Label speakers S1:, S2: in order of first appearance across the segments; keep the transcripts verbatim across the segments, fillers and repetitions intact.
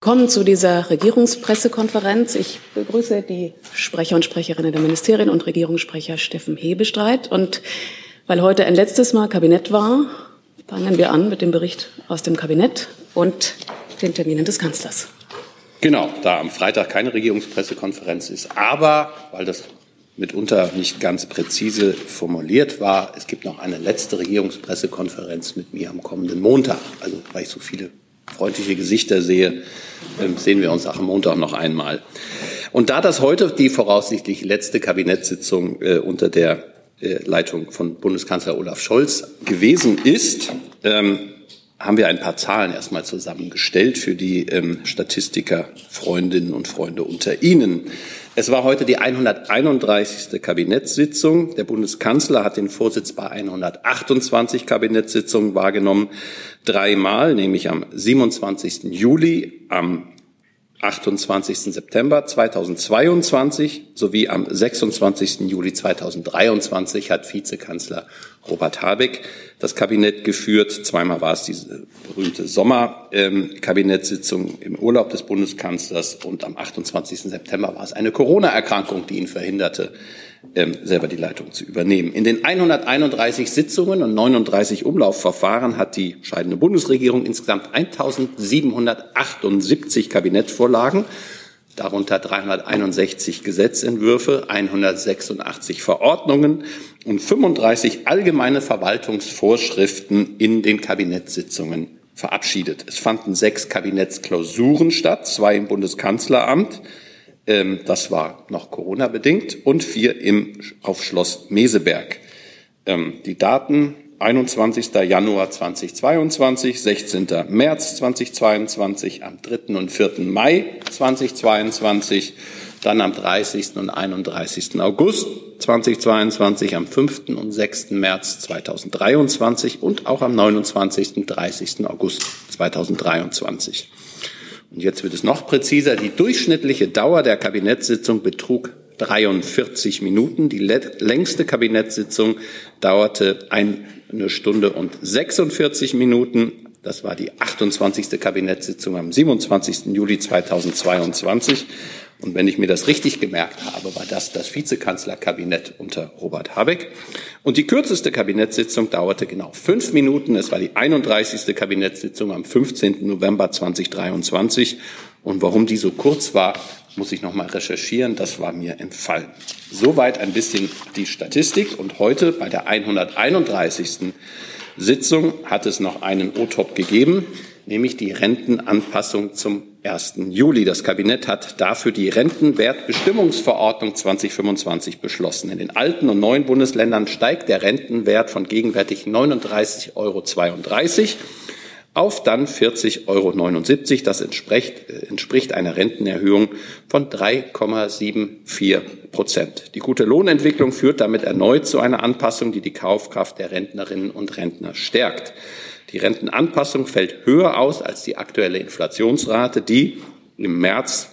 S1: Kommen zu dieser Regierungspressekonferenz. Ich begrüße die Sprecher und Sprecherinnen der Ministerien und Regierungssprecher Steffen Hebestreit. Und weil heute ein letztes Mal Kabinett war, fangen wir an mit dem Bericht aus dem Kabinett und den Terminen des Kanzlers.
S2: Genau, da am Freitag keine Regierungspressekonferenz ist, aber, weil das mitunter nicht ganz präzise formuliert war, es gibt noch eine letzte Regierungspressekonferenz mit mir am kommenden Montag. Also, weil ich so viele freundliche Gesichter sehe, sehen wir uns auch am Montag noch einmal. Und da das heute die voraussichtlich letzte Kabinettssitzung äh, unter der äh, Leitung von Bundeskanzler Olaf Scholz gewesen ist, ähm, haben wir ein paar Zahlen erstmal zusammengestellt für die ähm, Statistiker, Freundinnen und Freunde unter Ihnen. Es war heute die hunderteinunddreißigste Kabinettssitzung. Der Bundeskanzler hat den Vorsitz bei hundertachtundzwanzig Kabinettssitzungen wahrgenommen, dreimal, nämlich am siebenundzwanzigsten Juli, am achtundzwanzigsten September zweitausendzweiundzwanzig sowie am sechsundzwanzigsten Juli zweitausenddreiundzwanzig hat Vizekanzler Robert Habeck das Kabinett geführt. Zweimal war es diese berühmte Sommerkabinettssitzung ähm, im Urlaub des Bundeskanzlers und am achtundzwanzigsten September war es eine Corona-Erkrankung, die ihn verhinderte, ähm, selber die Leitung zu übernehmen. In den hunderteinunddreißig Sitzungen und neununddreißig Umlaufverfahren hat die scheidende Bundesregierung insgesamt eintausendsiebenhundertachtundsiebzig Kabinettvorlagen, darunter dreihunderteinundsechzig Gesetzentwürfe, hundertsechsundachtzig Verordnungen und fünfunddreißig allgemeine Verwaltungsvorschriften in den Kabinettssitzungen verabschiedet. Es fanden sechs Kabinettsklausuren statt, zwei im Bundeskanzleramt, ähm, das war noch Corona-bedingt, und vier im, auf Schloss Meseberg. Ähm, die Daten: einundzwanzigsten Januar zweitausendzweiundzwanzig, sechzehnten März zweitausendzweiundzwanzig, am dritten und vierten Mai zweitausendzweiundzwanzig, dann am dreißigsten und einunddreißigsten August zweitausendzweiundzwanzig, am fünften und sechsten März zweitausenddreiundzwanzig und auch am neunundzwanzigsten und dreißigsten August zweitausenddreiundzwanzig. Und jetzt wird es noch präziser. Die durchschnittliche Dauer der Kabinettssitzung betrug dreiundvierzig Minuten. Die längste Kabinettssitzung dauerte eine Stunde und sechsundvierzig Minuten. Das war die achtundzwanzigste Kabinettssitzung am siebenundzwanzigsten Juli zweitausendzweiundzwanzig. Und wenn ich mir das richtig gemerkt habe, war das das Vizekanzlerkabinett unter Robert Habeck. Und die kürzeste Kabinettssitzung dauerte genau fünf Minuten. Es war die einunddreißigste Kabinettssitzung am fünfzehnten November zweitausenddreiundzwanzig. Und warum die so kurz war, muss ich noch mal recherchieren. Das war mir entfallen. Soweit ein bisschen die Statistik. Und heute bei der hunderteinunddreißigsten Sitzung hat es noch einen O-Top gegeben, nämlich die Rentenanpassung zum ersten Juli. Das Kabinett hat dafür die Rentenwertbestimmungsverordnung zweitausendfünfundzwanzig beschlossen. In den alten und neuen Bundesländern steigt der Rentenwert von gegenwärtig neununddreißig Euro zweiunddreißig auf dann vierzig Euro neunundsiebzig. Das entspricht, entspricht einer Rentenerhöhung von drei Komma vierundsiebzig Prozent. Die gute Lohnentwicklung führt damit erneut zu einer Anpassung, die die Kaufkraft der Rentnerinnen und Rentner stärkt. Die Rentenanpassung fällt höher aus als die aktuelle Inflationsrate, die im März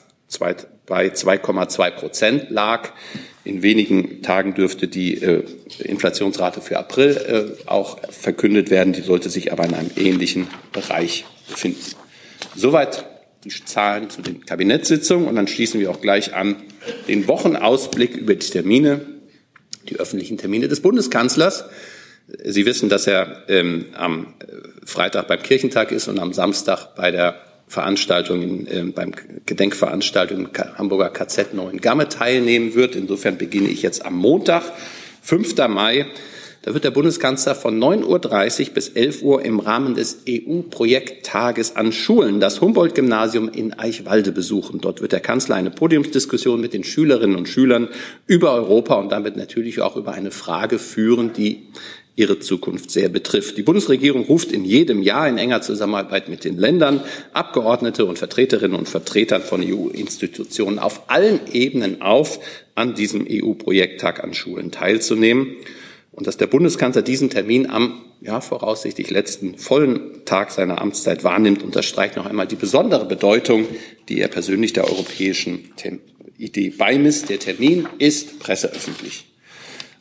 S2: bei zwei Komma zwei Prozent lag. In wenigen Tagen dürfte die äh, Inflationsrate für April äh, auch verkündet werden. Die sollte sich aber in einem ähnlichen Bereich befinden. Soweit die Zahlen zu den Kabinettssitzungen. Und dann schließen wir auch gleich an den Wochenausblick über die Termine, die öffentlichen Termine des Bundeskanzlers. Sie wissen, dass er ähm, am Freitag beim Kirchentag ist und am Samstag bei der Veranstaltung, in, äh, beim Gedenkveranstaltung im Hamburger K Z Neuengamme teilnehmen wird. Insofern beginne ich jetzt am Montag, fünften Mai. Da wird der Bundeskanzler von neun Uhr dreißig bis elf Uhr im Rahmen des E U-Projekttages an Schulen das Humboldt-Gymnasium in Eichwalde besuchen. Dort wird der Kanzler eine Podiumsdiskussion mit den Schülerinnen und Schülern über Europa und damit natürlich auch über eine Frage führen, die ihre Zukunft sehr betrifft. Die Bundesregierung ruft in jedem Jahr in enger Zusammenarbeit mit den Ländern Abgeordnete und Vertreterinnen und Vertretern von E U-Institutionen auf allen Ebenen auf, an diesem E U-Projekttag an Schulen teilzunehmen. Und dass der Bundeskanzler diesen Termin am ja, voraussichtlich letzten vollen Tag seiner Amtszeit wahrnimmt, unterstreicht noch einmal die besondere Bedeutung, die er persönlich der europäischen Idee beimisst. Der Termin ist presseöffentlich.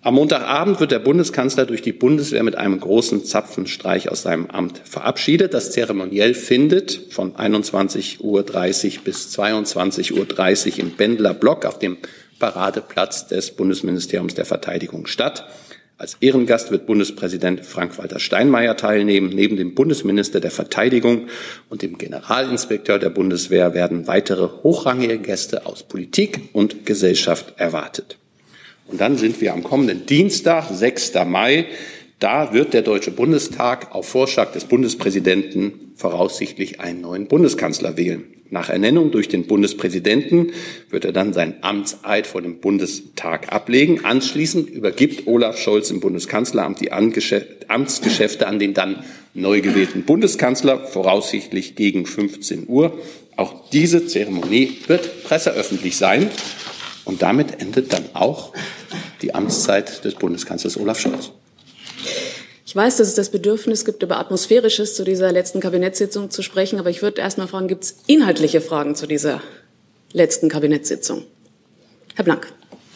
S2: Am Montagabend wird der Bundeskanzler durch die Bundeswehr mit einem großen Zapfenstreich aus seinem Amt verabschiedet. Das Zeremoniell findet von einundzwanzig Uhr dreißig bis zweiundzwanzig Uhr dreißig im Bendler Block auf dem Paradeplatz des Bundesministeriums der Verteidigung statt. Als Ehrengast wird Bundespräsident Frank-Walter Steinmeier teilnehmen. Neben dem Bundesminister der Verteidigung und dem Generalinspekteur der Bundeswehr werden weitere hochrangige Gäste aus Politik und Gesellschaft erwartet. Und dann sind wir am kommenden Dienstag, sechsten Mai. Da wird der Deutsche Bundestag auf Vorschlag des Bundespräsidenten voraussichtlich einen neuen Bundeskanzler wählen. Nach Ernennung durch den Bundespräsidenten wird er dann seinen Amtseid vor dem Bundestag ablegen. Anschließend übergibt Olaf Scholz im Bundeskanzleramt die Amtsgeschäfte an den dann neu gewählten Bundeskanzler, voraussichtlich gegen fünfzehn Uhr. Auch diese Zeremonie wird presseöffentlich sein. Und damit endet dann auch die Amtszeit des Bundeskanzlers Olaf Scholz.
S1: Ich weiß, dass es das Bedürfnis gibt, über Atmosphärisches zu dieser letzten Kabinettssitzung zu sprechen. Aber ich würde erst mal fragen, gibt es inhaltliche Fragen zu dieser letzten Kabinettssitzung? Herr Blank.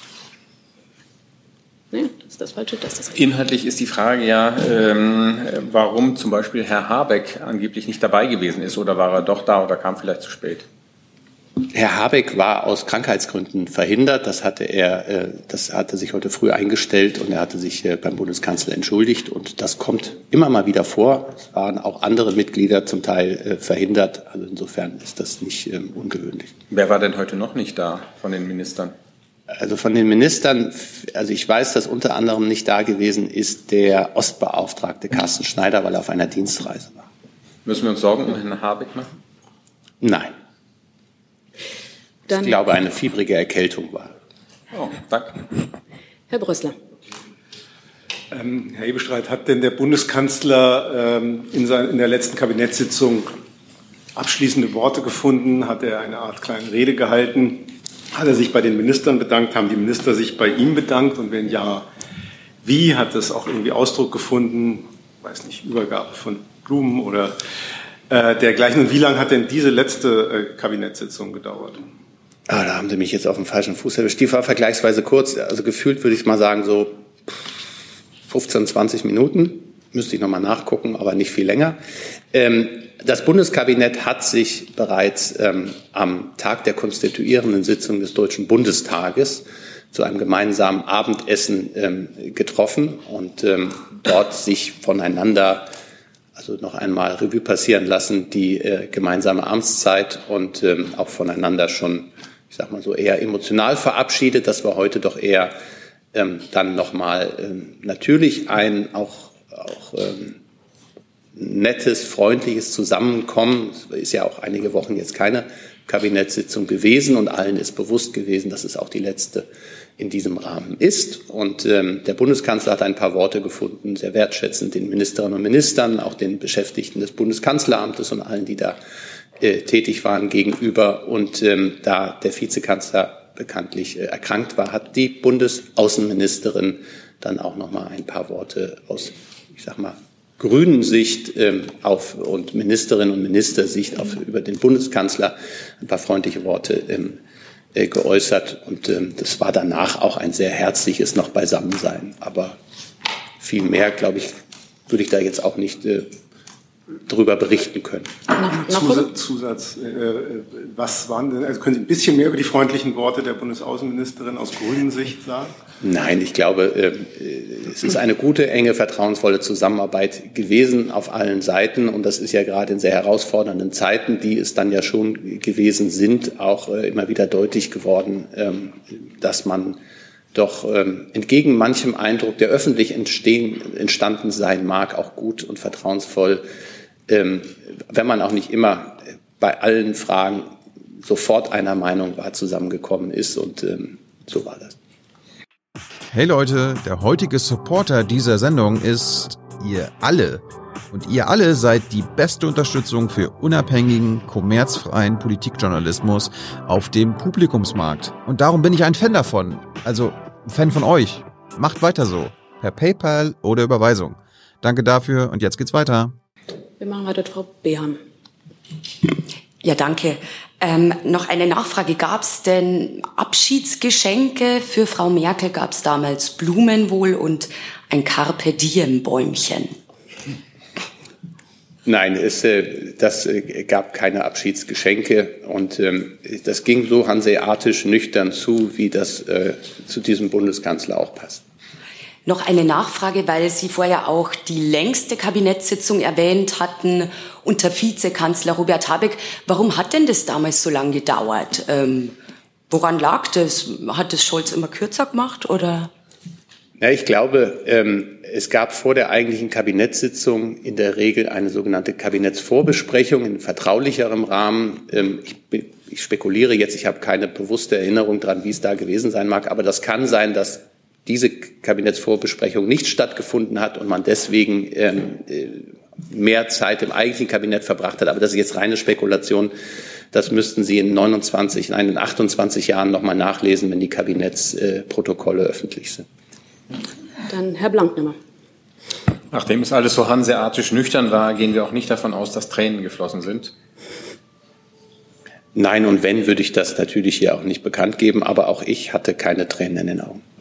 S1: Nee, das ist das Falsche. Das ist das Falsche.
S3: Inhaltlich ist die Frage ja, ähm, warum zum Beispiel Herr Habeck angeblich nicht dabei gewesen ist. Oder war er doch da oder kam vielleicht zu spät?
S2: Herr Habeck war aus Krankheitsgründen verhindert. Das hatte er, das hatte sich heute früh eingestellt und er hatte sich beim Bundeskanzler entschuldigt. Und das kommt immer mal wieder vor. Es waren auch andere Mitglieder zum Teil verhindert. Also insofern ist das nicht ungewöhnlich.
S3: Wer war denn heute noch nicht da von den Ministern?
S2: Also von den Ministern, also ich weiß, dass unter anderem nicht da gewesen ist der Ostbeauftragte Carsten Schneider, weil er auf einer Dienstreise war.
S3: Müssen wir uns Sorgen um Herrn Habeck machen?
S2: Nein.
S1: Dann
S2: ich glaube, eine fiebrige Erkältung war.
S3: Oh, danke.
S1: Herr Brössler.
S4: Ähm, Herr Hebestreit, hat denn der Bundeskanzler ähm, in, sein, in der letzten Kabinettssitzung abschließende Worte gefunden? Hat er eine Art kleine Rede gehalten? Hat er sich bei den Ministern bedankt? Haben die Minister sich bei ihm bedankt? Und wenn ja, wie? Hat das auch irgendwie Ausdruck gefunden? Ich weiß nicht, Übergabe von Blumen oder äh, dergleichen. Und wie lange hat denn diese letzte äh, Kabinettssitzung gedauert?
S2: Ah, da haben Sie mich jetzt auf dem falschen Fuß erwischt. Die war vergleichsweise kurz. Also gefühlt würde ich mal sagen, so fünfzehn, zwanzig Minuten. Müsste ich nochmal nachgucken, aber nicht viel länger. Ähm, das Bundeskabinett hat sich bereits ähm, am Tag der konstituierenden Sitzung des Deutschen Bundestages zu einem gemeinsamen Abendessen ähm, getroffen und ähm, dort sich voneinander, also noch einmal Revue passieren lassen, die äh, gemeinsame Amtszeit und ähm, auch voneinander schon, ich sag mal so, eher emotional verabschiedet. Das war heute doch eher ähm, dann nochmal ähm, natürlich ein auch, auch ähm, nettes, freundliches Zusammenkommen. Es ist ja auch einige Wochen jetzt keine Kabinettssitzung gewesen und allen ist bewusst gewesen, dass es auch die letzte in diesem Rahmen ist. Und ähm, der Bundeskanzler hat ein paar Worte gefunden, sehr wertschätzend den Ministerinnen und Ministern, auch den Beschäftigten des Bundeskanzleramtes und allen, die da äh, tätig waren, gegenüber. Und ähm, da der Vizekanzler bekanntlich äh, erkrankt war, hat die Bundesaußenministerin dann auch noch mal ein paar Worte aus, ich sag mal, grünen Sicht ähm, auf und Ministerinnen und Ministersicht auf über den Bundeskanzler ein paar freundliche Worte ähm, äh, geäußert und ähm, das war danach auch ein sehr herzliches noch Beisammensein. Aber viel mehr, glaube ich, würde ich da jetzt auch nicht äh, drüber berichten können.
S1: Nach, nach
S4: Zusatz, Zusatz äh, was waren denn, also können Sie ein bisschen mehr über die freundlichen Worte der Bundesaußenministerin aus grünen Sicht sagen?
S2: Nein, ich glaube, äh, es ist eine gute, enge, vertrauensvolle Zusammenarbeit gewesen auf allen Seiten und das ist ja gerade in sehr herausfordernden Zeiten, die es dann ja schon gewesen sind, auch äh, immer wieder deutlich geworden, ähm, dass man doch ähm, entgegen manchem Eindruck, der öffentlich entstehen, entstanden sein mag, auch gut und vertrauensvoll, ähm, wenn man auch nicht immer bei allen Fragen sofort einer Meinung war, zusammengekommen ist und ähm, so war das.
S5: Hey Leute, der heutige Supporter dieser Sendung ist ihr alle. Und ihr alle seid die beste Unterstützung für unabhängigen, kommerzfreien Politikjournalismus auf dem Publikumsmarkt. Und darum bin ich ein Fan davon. Also ein Fan von euch. Macht weiter so. Per PayPal oder Überweisung. Danke dafür und jetzt geht's weiter.
S1: Wir machen weiter mit Frau Behan.
S6: Ja, danke. Ähm, noch eine Nachfrage. Gab es denn Abschiedsgeschenke für Frau Merkel? Gab es damals Blumen wohl und ein Carpe Diem Bäumchen?
S2: Nein, es, äh, das äh, gab keine Abschiedsgeschenke und ähm, das ging so hanseatisch nüchtern zu, wie das äh, zu diesem Bundeskanzler auch passt.
S6: Noch eine Nachfrage, weil Sie vorher auch die längste Kabinettssitzung erwähnt hatten unter Vizekanzler Robert Habeck. Warum hat denn das damals so lange gedauert? Ähm, woran lag das? Hat das Scholz immer kürzer gemacht oder?
S2: Ja, ich glaube, ähm, es gab vor der eigentlichen Kabinettssitzung in der Regel eine sogenannte Kabinettsvorbesprechung in vertraulicherem Rahmen. Ähm, ich, ich spekuliere jetzt, ich habe keine bewusste Erinnerung dran, wie es da gewesen sein mag, aber das kann sein, dass diese Kabinettsvorbesprechung nicht stattgefunden hat und man deswegen ähm, mehr Zeit im eigentlichen Kabinett verbracht hat. Aber das ist jetzt reine Spekulation. Das müssten Sie in neunundzwanzig, nein, in achtundzwanzig Jahren noch mal nachlesen, wenn die Kabinettsprotokolle öffentlich sind.
S1: Dann Herr Blanknemmer.
S3: Nachdem es alles so hanseatisch nüchtern war, gehen wir auch nicht davon aus, dass Tränen geflossen sind.
S2: Nein, und wenn, würde ich das natürlich hier auch nicht bekannt geben. Aber auch ich hatte keine Tränen in den Augen.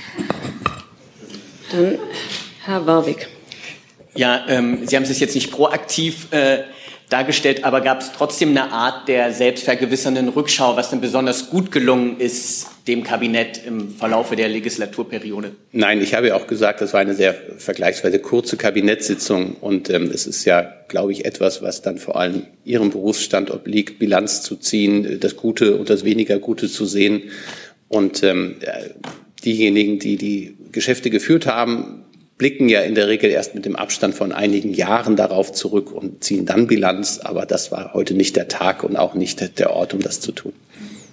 S1: Dann Herr Warwick.
S7: Ja, ähm, Sie haben es jetzt nicht proaktiv äh, dargestellt, aber gab es trotzdem eine Art der selbstvergewissernden Rückschau, was denn besonders gut gelungen ist, dem Kabinett im Verlaufe der Legislaturperiode?
S2: Nein, ich habe ja auch gesagt, das war eine sehr vergleichsweise kurze Kabinettssitzung und ähm, es ist ja, glaube ich, etwas, was dann vor allem Ihrem Berufsstand obliegt, Bilanz zu ziehen, das Gute und das weniger Gute zu sehen und ähm, diejenigen, die die Geschäfte geführt haben, blicken ja in der Regel erst mit dem Abstand von einigen Jahren darauf zurück und ziehen dann Bilanz. Aber das war heute nicht der Tag und auch nicht der Ort, um das zu tun.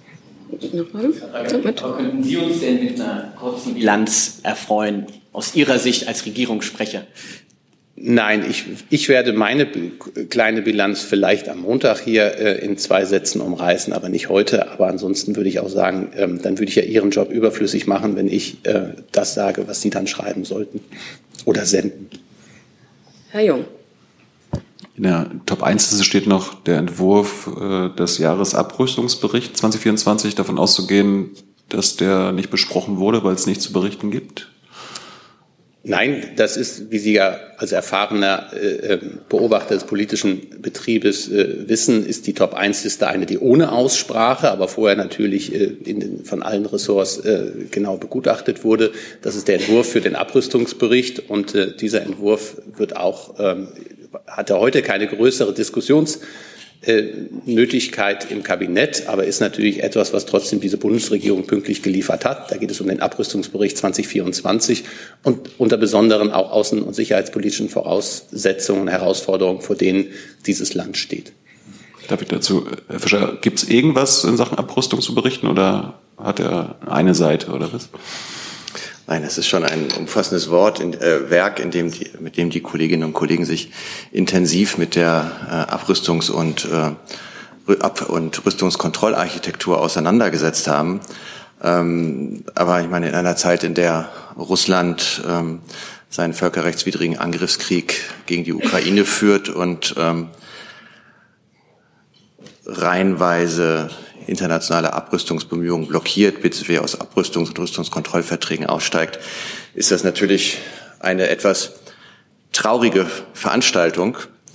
S7: Könnten Sie uns denn mit einer kurzen Bilanz erfreuen, aus Ihrer Sicht als Regierungssprecher?
S2: Nein, ich, ich werde meine kleine Bilanz vielleicht am Montag hier äh, in zwei Sätzen umreißen, aber nicht heute. Aber ansonsten würde ich auch sagen, ähm, dann würde ich ja Ihren Job überflüssig machen, wenn ich äh, das sage, was Sie dann schreiben sollten oder senden.
S1: Herr Jung.
S8: In der Top eins steht noch der Entwurf äh, des Jahresabrüstungsberichts zwanzig vierundzwanzig, davon auszugehen, dass der nicht besprochen wurde, weil es nichts zu berichten gibt.
S2: Nein, das ist, wie Sie ja als erfahrener äh, Beobachter des politischen Betriebes äh, wissen, ist die Top eins Liste eine, die ohne Aussprache, aber vorher natürlich äh, in den, von allen Ressorts äh, genau begutachtet wurde. Das ist der Entwurf für den Abrüstungsbericht und äh, dieser Entwurf wird auch, ähm, hatte heute keine größere Diskussions Nötigkeit im Kabinett, aber ist natürlich etwas, was trotzdem diese Bundesregierung pünktlich geliefert hat. Da geht es um den Abrüstungsbericht zwanzig vierundzwanzig und unter besonderen auch außen- und sicherheitspolitischen Voraussetzungen und Herausforderungen, vor denen dieses Land steht.
S8: Darf ich dazu, Herr Fischer, gibt es irgendwas in Sachen Abrüstung zu berichten oder hat er eine Seite oder was?
S9: Nein, das ist schon ein umfassendes Wort, in, äh, Werk, in dem die, mit dem die Kolleginnen und Kollegen sich intensiv mit der äh, Abrüstungs- und, äh, Ab- und Rüstungskontrollarchitektur auseinandergesetzt haben. Ähm, aber ich meine, in einer Zeit, in der Russland ähm, seinen völkerrechtswidrigen Angriffskrieg gegen die Ukraine führt und ähm, reihenweise internationale Abrüstungsbemühungen blockiert, bzw. aus Abrüstungs- und Rüstungskontrollverträgen aussteigt, ist das natürlich eine etwas traurige Veranstaltung.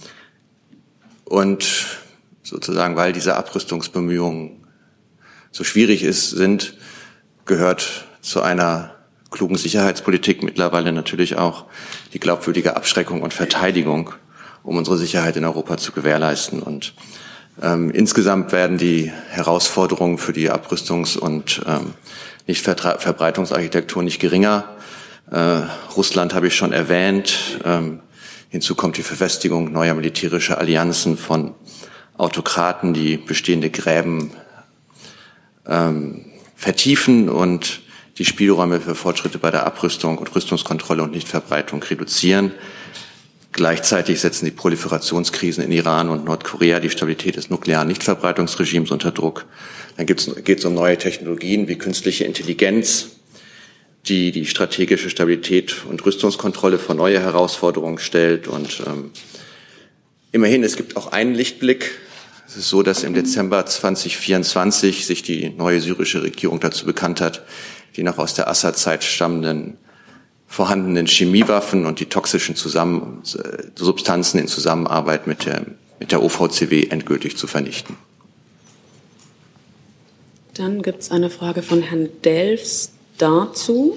S9: Und sozusagen, weil diese Abrüstungsbemühungen so schwierig ist, sind, gehört zu einer klugen Sicherheitspolitik mittlerweile natürlich auch die glaubwürdige Abschreckung und Verteidigung, um unsere Sicherheit in Europa zu gewährleisten. Und Ähm, insgesamt werden die Herausforderungen für die Abrüstungs- und ähm, Nichtverbreitungsarchitektur nicht geringer. Äh, Russland habe ich schon erwähnt. Ähm, hinzu kommt die Verfestigung neuer militärischer Allianzen von Autokraten, die bestehende Gräben ähm, vertiefen und die Spielräume für Fortschritte bei der Abrüstung und Rüstungskontrolle und Nichtverbreitung reduzieren. Gleichzeitig setzen die Proliferationskrisen in Iran und Nordkorea die Stabilität des nuklearen Nichtverbreitungsregimes unter Druck. Dann geht es um neue Technologien wie künstliche Intelligenz, die die strategische Stabilität und Rüstungskontrolle vor neue Herausforderungen stellt. Und ähm, immerhin, es gibt auch einen Lichtblick. Es ist so, dass im Dezember zweitausendvierundzwanzig sich die neue syrische Regierung dazu bekannt hat, die noch aus der Assad-Zeit stammenden vorhandenen Chemiewaffen und die toxischen Zusammen- Substanzen in Zusammenarbeit mit der, mit der O V C W endgültig zu vernichten.
S1: Dann gibt es eine Frage von Herrn Delfs dazu.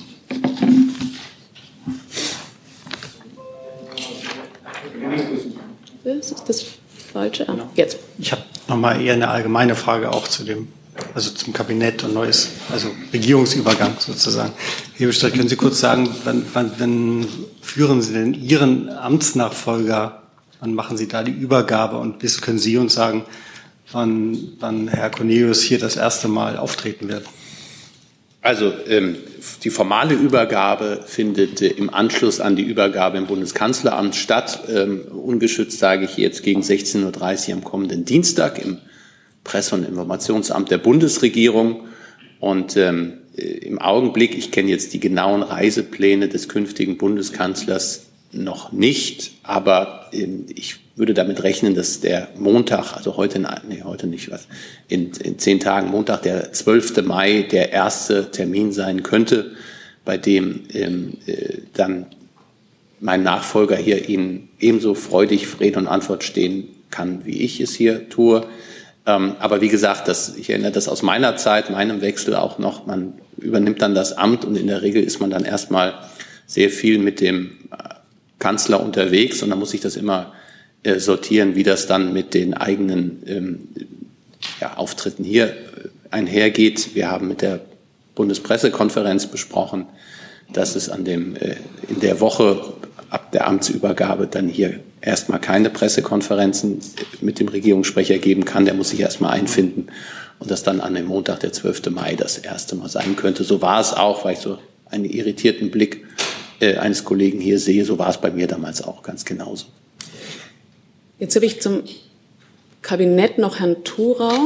S1: Das ist das Falsche. Ah, jetzt.
S10: Ich habe nochmal eher eine allgemeine Frage auch zu dem, also zum Kabinett und neues, also Regierungsübergang sozusagen. Herr Hebestreit, können Sie kurz sagen, wann, wann, wann führen Sie denn Ihren Amtsnachfolger, wann machen Sie da die Übergabe und bis können Sie uns sagen, wann, wann Herr Cornelius hier das erste Mal auftreten wird?
S2: Also ähm, die formale Übergabe findet äh, im Anschluss an die Übergabe im Bundeskanzleramt statt. Ähm, ungeschützt sage ich jetzt gegen sechzehn Uhr dreißig am kommenden Dienstag im Presse- und Informationsamt der Bundesregierung. Und ähm, im Augenblick, ich kenne jetzt die genauen Reisepläne des künftigen Bundeskanzlers noch nicht, aber ähm, ich würde damit rechnen, dass der Montag, also heute, nee, heute nicht, was, in, in zehn Tagen, Montag, der zwölfte Mai, der erste Termin sein könnte, bei dem ähm, äh, dann mein Nachfolger hier Ihnen ebenso freudig Rede und Antwort stehen kann, wie ich es hier tue. Ähm, aber wie gesagt, das, ich erinnere das aus meiner Zeit, meinem Wechsel auch noch, man übernimmt dann das Amt und in der Regel ist man dann erstmal sehr viel mit dem Kanzler unterwegs und dann muss ich das immer sortieren, wie das dann mit den eigenen ähm, ja, Auftritten hier einhergeht. Wir haben mit der Bundespressekonferenz besprochen, dass es an dem, äh, in der Woche ab der Amtsübergabe dann hier erstmal keine Pressekonferenzen mit dem Regierungssprecher geben kann. Der muss sich erstmal einfinden und dass dann an dem Montag, der zwölfte Mai, das erste Mal sein könnte. So war es auch, weil ich so einen irritierten Blick äh, eines Kollegen hier sehe. So war es bei mir damals auch ganz genauso.
S1: Jetzt habe ich zum Kabinett noch Herrn Thurau.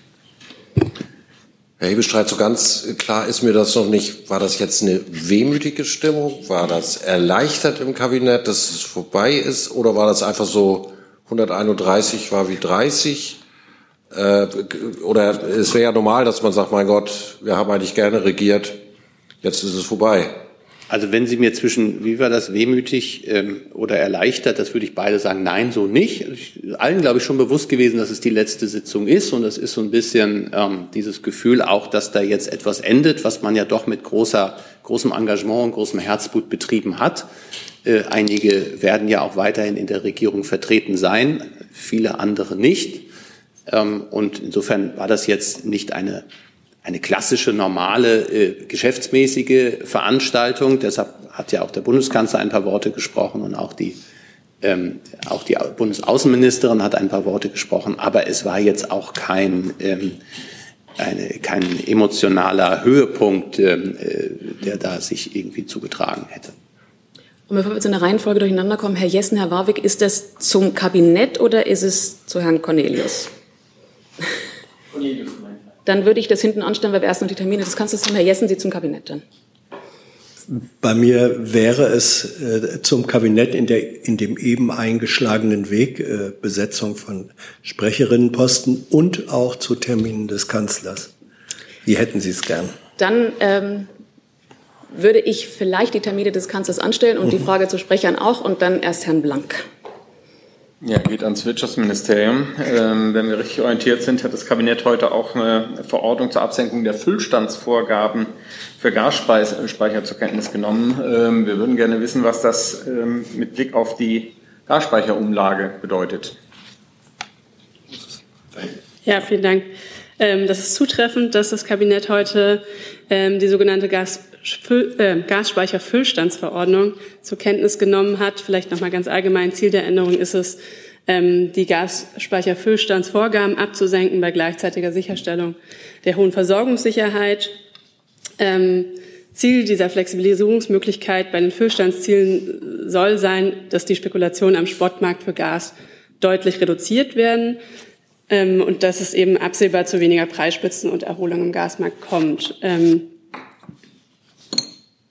S11: Herr Hebestreit, so ganz klar ist mir das noch nicht. War das jetzt eine wehmütige Stimmung? War das erleichtert im Kabinett, dass es vorbei ist? Oder war das einfach so, hunderteinunddreißig war wie dreißig? Äh, oder es wäre ja normal, dass man sagt, mein Gott, wir haben eigentlich gerne regiert, jetzt ist es vorbei.
S2: Also wenn Sie mir zwischen, wie war das, wehmütig ähm, oder erleichtert, das würde ich beide sagen, nein, so nicht. Ich, allen, glaube ich, schon bewusst gewesen, dass es die letzte Sitzung ist und das ist so ein bisschen ähm, dieses Gefühl auch, dass da jetzt etwas endet, was man ja doch mit großer, großem Engagement und großem Herzblut betrieben hat. Äh, einige werden ja auch weiterhin in der Regierung vertreten sein, viele andere nicht. Ähm, und insofern war das jetzt nicht eine eine klassische, normale, äh, geschäftsmäßige Veranstaltung. Deshalb hat ja auch der Bundeskanzler ein paar Worte gesprochen und auch die, ähm, auch die Bundesaußenministerin hat ein paar Worte gesprochen. Aber es war jetzt auch kein, ähm, eine, kein emotionaler Höhepunkt, ähm, äh, der da sich irgendwie zugetragen hätte.
S1: Und bevor wir jetzt in der Reihenfolge durcheinander kommen, Herr Jessen, Herr Warwick, ist das zum Kabinett oder ist es zu Herrn Cornelius?
S7: Cornelius.
S1: Dann würde ich das hinten anstellen, weil wir erst noch die Termine des Kanzlers haben. Herr Jessen, Sie zum Kabinett dann.
S12: Bei mir wäre es äh, zum Kabinett in, der, in dem eben eingeschlagenen Weg, äh, Besetzung von Sprecherinnenposten und auch zu Terminen des Kanzlers. Wie hätten Sie es gern?
S1: Dann ähm, würde ich vielleicht die Termine des Kanzlers anstellen und mhm. die Frage zu Sprechern auch und dann erst Herrn Blank.
S3: Ja, geht ans Wirtschaftsministerium. Ähm, wenn wir richtig orientiert sind, hat das Kabinett heute auch eine Verordnung zur Absenkung der Füllstandsvorgaben für Gasspeicher zur Kenntnis genommen. Ähm, wir würden gerne wissen, was das ähm, mit Blick auf die Gasspeicherumlage bedeutet.
S13: Ja, vielen Dank. Ähm, das ist zutreffend, dass das Kabinett heute ähm, die sogenannte Gas Äh, Gasspeicherfüllstandsverordnung zur Kenntnis genommen hat. Vielleicht noch mal ganz allgemein, Ziel der Änderung ist es, ähm, die Gasspeicherfüllstandsvorgaben abzusenken bei gleichzeitiger Sicherstellung der hohen Versorgungssicherheit. Ähm, Ziel dieser Flexibilisierungsmöglichkeit bei den Füllstandszielen soll sein, dass die Spekulationen am Spotmarkt für Gas deutlich reduziert werden ähm, und dass es eben absehbar zu weniger Preisspitzen und Erholung im Gasmarkt kommt. Ähm,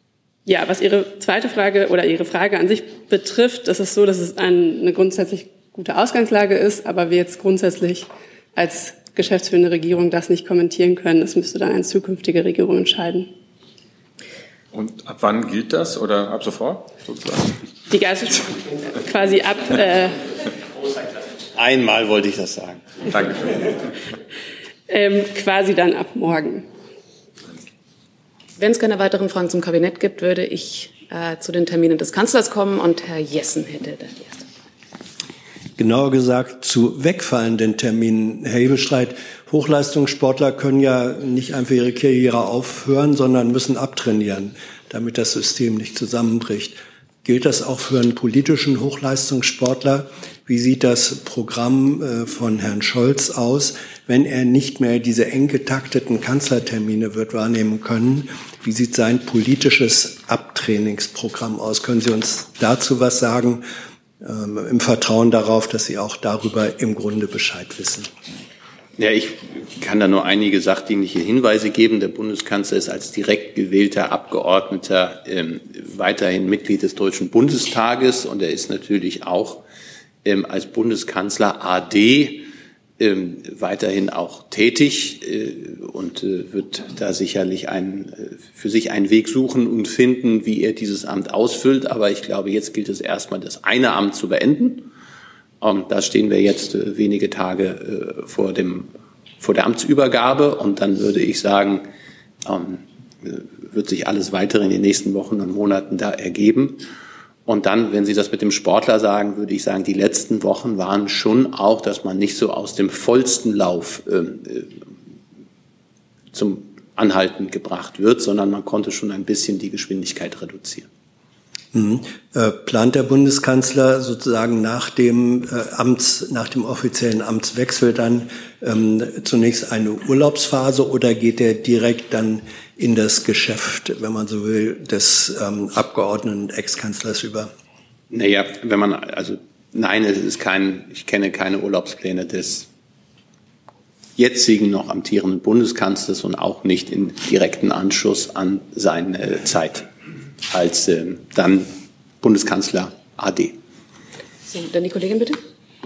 S13: Ja, was Ihre zweite Frage oder Ihre Frage an sich betrifft, ist es so, dass es eine grundsätzlich gute Ausgangslage ist, aber wir jetzt grundsätzlich als geschäftsführende Regierung das nicht kommentieren können. Das müsste dann eine zukünftige Regierung entscheiden.
S3: Und ab wann gilt das oder ab sofort sozusagen?
S13: Die Gas quasi ab. Äh,
S2: Einmal wollte ich das sagen.
S3: Danke.
S13: ähm, quasi dann ab morgen.
S1: Wenn es keine weiteren Fragen zum Kabinett gibt, würde ich äh, zu den Terminen des Kanzlers kommen und Herr Jessen hätte dann die erste.
S12: Genauer gesagt zu wegfallenden Terminen. Herr Hebestreit, Hochleistungssportler können ja nicht einfach ihre Karriere aufhören, sondern müssen abtrainieren, damit das System nicht zusammenbricht. Gilt das auch für einen politischen Hochleistungssportler? Wie sieht das Programm von Herrn Scholz aus, wenn er nicht mehr diese eng getakteten Kanzlertermine wird wahrnehmen können? Wie sieht sein politisches Abtrainingsprogramm aus? Können Sie uns dazu was sagen? Im Vertrauen darauf, dass Sie auch darüber im Grunde Bescheid wissen.
S2: Ja, ich kann da nur einige sachdienliche Hinweise geben. Der Bundeskanzler ist als direkt gewählter Abgeordneter ähm, weiterhin Mitglied des Deutschen Bundestages und er ist natürlich auch ähm, als Bundeskanzler A D ähm, weiterhin auch tätig äh, und äh, wird da sicherlich einen, äh, für sich einen Weg suchen und finden, wie er dieses Amt ausfüllt. Aber ich glaube, jetzt gilt es erstmal, das eine Amt zu beenden. Um, da stehen wir jetzt äh, wenige Tage äh, vor dem, vor der Amtsübergabe und dann würde ich sagen, ähm, wird sich alles weitere in den nächsten Wochen und Monaten da ergeben. Und dann, wenn Sie das mit dem Sportler sagen, würde ich sagen, die letzten Wochen waren schon auch, dass man nicht so aus dem vollsten Lauf äh, zum Anhalten gebracht wird, sondern man konnte schon ein bisschen die Geschwindigkeit reduzieren.
S12: Mhm. Äh, plant der Bundeskanzler sozusagen nach dem äh, Amts, nach dem offiziellen Amtswechsel dann ähm, zunächst eine Urlaubsphase oder geht er direkt dann in das Geschäft, wenn man so will, des ähm, Abgeordneten und Ex-Kanzlers über?
S2: Naja, wenn man, also nein, es ist kein, ich kenne keine Urlaubspläne des jetzigen noch amtierenden Bundeskanzlers und auch nicht in direkten Anschluss an seine Zeit als äh, dann Bundeskanzler A D.
S1: So, dann die Kollegin bitte.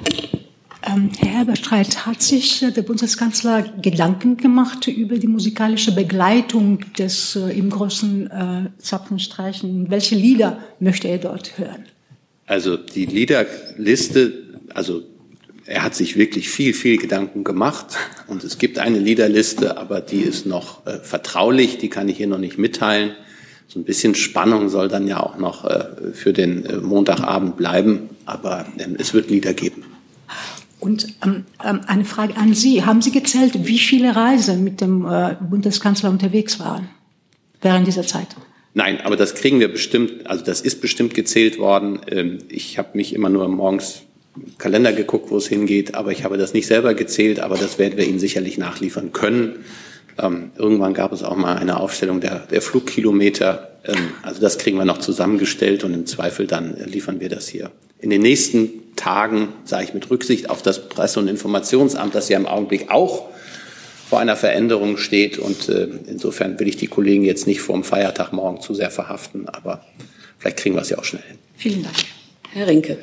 S14: Ähm, Herr Hebestreit, hat sich äh, der Bundeskanzler Gedanken gemacht über die musikalische Begleitung des äh, im großen äh, Zapfenstreichen? Welche Lieder möchte er dort hören?
S2: Also die Liederliste, also er hat sich wirklich viel, viel Gedanken gemacht und es gibt eine Liederliste, aber die ist noch äh, vertraulich, die kann ich hier noch nicht mitteilen. So ein bisschen Spannung soll dann ja auch noch äh, für den äh, Montagabend bleiben, aber ähm, es wird Lieder geben.
S14: Und ähm, eine Frage an Sie. Haben Sie gezählt, wie viele Reisen mit dem äh, Bundeskanzler unterwegs waren während dieser Zeit?
S2: Nein, aber das kriegen wir bestimmt, also das ist bestimmt gezählt worden. Ähm, ich habe mich immer nur morgens im Kalender geguckt, wo es hingeht, aber ich habe das nicht selber gezählt, aber das werden wir Ihnen sicherlich nachliefern können. Ähm, irgendwann gab es auch mal eine Aufstellung der, der Flugkilometer. Ähm, also das kriegen wir noch zusammengestellt und im Zweifel dann äh, liefern wir das hier. In den nächsten Tagen, sage ich mit Rücksicht auf das Presse- und Informationsamt, das ja im Augenblick auch vor einer Veränderung steht. Und äh, insofern will ich die Kollegen jetzt nicht vor dem Feiertag morgen zu sehr verhaften, aber vielleicht kriegen wir es ja auch schnell hin.
S14: Vielen Dank.
S1: Herr Rinke.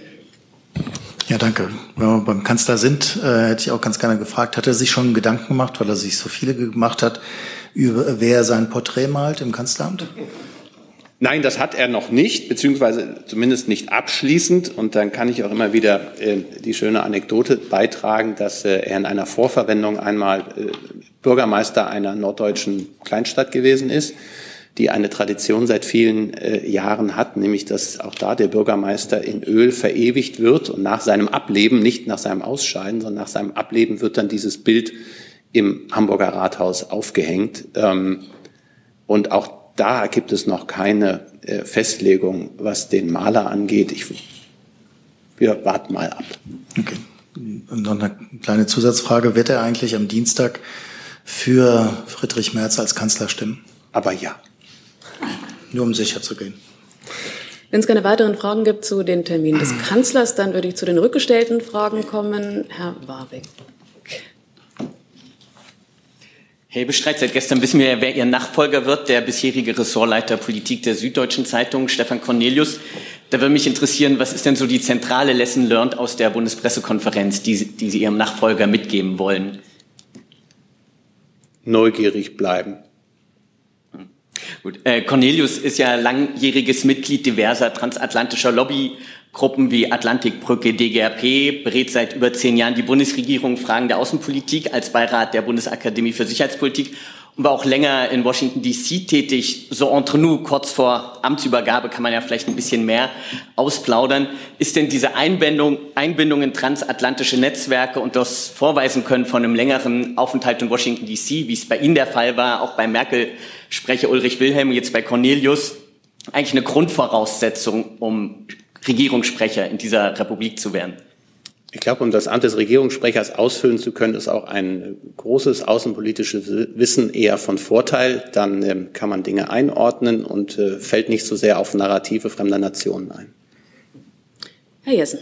S15: Ja, danke. Wenn wir beim Kanzler sind, äh, hätte ich auch ganz gerne gefragt, hat er sich schon Gedanken gemacht, weil er sich so viele gemacht hat, über wer sein Porträt malt im Kanzleramt?
S2: Nein, das hat er noch nicht, beziehungsweise zumindest nicht abschließend. Und dann kann ich auch immer wieder äh, die schöne Anekdote beitragen, dass äh, er in einer Vorverwendung einmal äh, Bürgermeister einer norddeutschen Kleinstadt gewesen ist, die eine Tradition seit vielen äh, Jahren hat, nämlich dass auch da der Bürgermeister in Öl verewigt wird und nach seinem Ableben, nicht nach seinem Ausscheiden, sondern nach seinem Ableben wird dann dieses Bild im Hamburger Rathaus aufgehängt. Ähm, und auch da gibt es noch keine äh, Festlegung, was den Maler angeht. Ich, wir warten mal ab.
S15: Okay. Und noch eine kleine Zusatzfrage. Wird er eigentlich am Dienstag für Friedrich Merz als Kanzler stimmen?
S2: Aber ja.
S15: Nur um sicher zu gehen.
S1: Wenn es keine weiteren Fragen gibt zu den Terminen des Kanzlers, dann würde ich zu den rückgestellten Fragen kommen. Herr Warwick.
S7: Herr Hebestreit, seit gestern wissen wir ja, wer Ihr Nachfolger wird, der bisherige Ressortleiter Politik der Süddeutschen Zeitung, Stefan Cornelius. Da würde mich interessieren, was ist denn so die zentrale Lesson learned aus der Bundespressekonferenz, die, die Sie Ihrem Nachfolger mitgeben wollen?
S2: Neugierig bleiben.
S7: Gut. Äh, Cornelius ist ja langjähriges Mitglied diverser transatlantischer Lobbygruppen wie Atlantikbrücke, D G R P, berät seit über zehn Jahren die Bundesregierung Fragen der Außenpolitik als Beirat der Bundesakademie für Sicherheitspolitik und war auch länger in Washington D C tätig. So entre nous, kurz vor Amtsübergabe kann man ja vielleicht ein bisschen mehr ausplaudern. Ist denn diese Einbindung, Einbindung in transatlantische Netzwerke und das Vorweisen können von einem längeren Aufenthalt in Washington D C, wie es bei Ihnen der Fall war, auch bei Merkel-Sprecher Ulrich Wilhelm, jetzt bei Cornelius, eigentlich eine Grundvoraussetzung, um Regierungssprecher in dieser Republik zu werden?
S2: Ich glaube, um das Amt des Regierungssprechers ausfüllen zu können, ist auch ein großes außenpolitisches Wissen eher von Vorteil. Dann ähm, kann man Dinge einordnen und äh, fällt nicht so sehr auf Narrative fremder Nationen ein.
S1: Herr Jessen.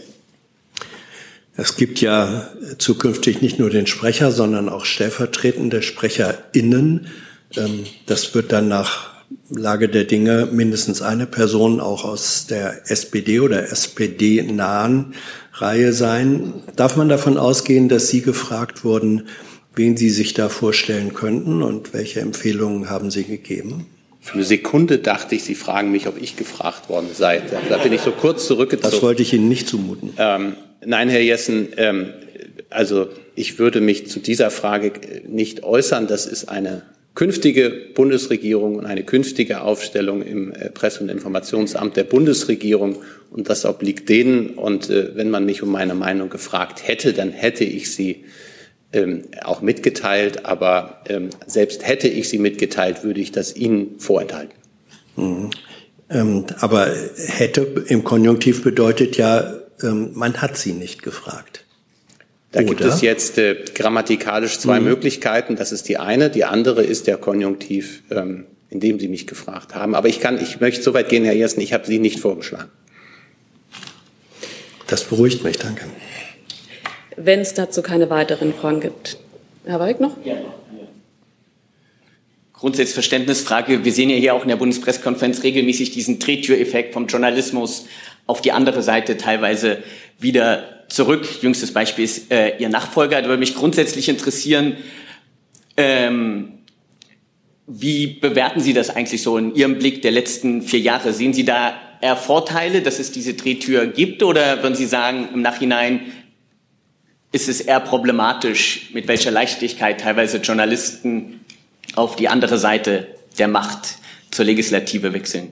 S12: Es gibt ja zukünftig nicht nur den Sprecher, sondern auch stellvertretende SprecherInnen. Ähm, das wird dann nach Lage der Dinge mindestens eine Person auch aus der S P D oder S P D-nahen Reihe sein. Darf man davon ausgehen, dass Sie gefragt wurden, wen Sie sich da vorstellen könnten und welche Empfehlungen haben Sie gegeben?
S2: Für eine Sekunde dachte ich, Sie fragen mich, ob ich gefragt worden sei. Da bin ich so kurz zurückgezogen.
S12: Das wollte ich Ihnen nicht zumuten.
S2: Ähm, nein, Herr Jessen, ähm, also ich würde mich zu dieser Frage nicht äußern. Das ist eine künftige Bundesregierung und eine künftige Aufstellung im Presse- und Informationsamt der Bundesregierung. Und das obliegt denen. Und äh, wenn man mich um meine Meinung gefragt hätte, dann hätte ich sie ähm, auch mitgeteilt. Aber ähm, selbst hätte ich sie mitgeteilt, würde ich das Ihnen vorenthalten.
S12: Mhm. Ähm, aber hätte im Konjunktiv bedeutet ja, ähm, man hat sie nicht gefragt.
S2: Da
S12: Oder?
S2: gibt es jetzt äh, grammatikalisch zwei mhm. Möglichkeiten. Das ist die eine. Die andere ist der Konjunktiv, ähm, in dem Sie mich gefragt haben. Aber ich kann, ich möchte so weit gehen, Herr Jessen, ich habe Sie nicht vorgeschlagen.
S12: Das beruhigt mich, danke.
S1: Wenn es dazu keine weiteren Fragen gibt. Herr Walk noch? Ja.
S7: Grundsätzlich Verständnisfrage. Wir sehen ja hier auch in der Bundespressekonferenz regelmäßig diesen Drehtüreffekt vom Journalismus auf die andere Seite teilweise wieder zurück. Jüngstes Beispiel ist äh, Ihr Nachfolger. Da würde mich grundsätzlich interessieren, ähm, wie bewerten Sie das eigentlich so in Ihrem Blick der letzten vier Jahre? Sehen Sie da eher Vorteile, dass es diese Drehtür gibt, oder würden Sie sagen, im Nachhinein ist es eher problematisch, mit welcher Leichtigkeit teilweise Journalisten auf die andere Seite der Macht zur Legislative wechseln?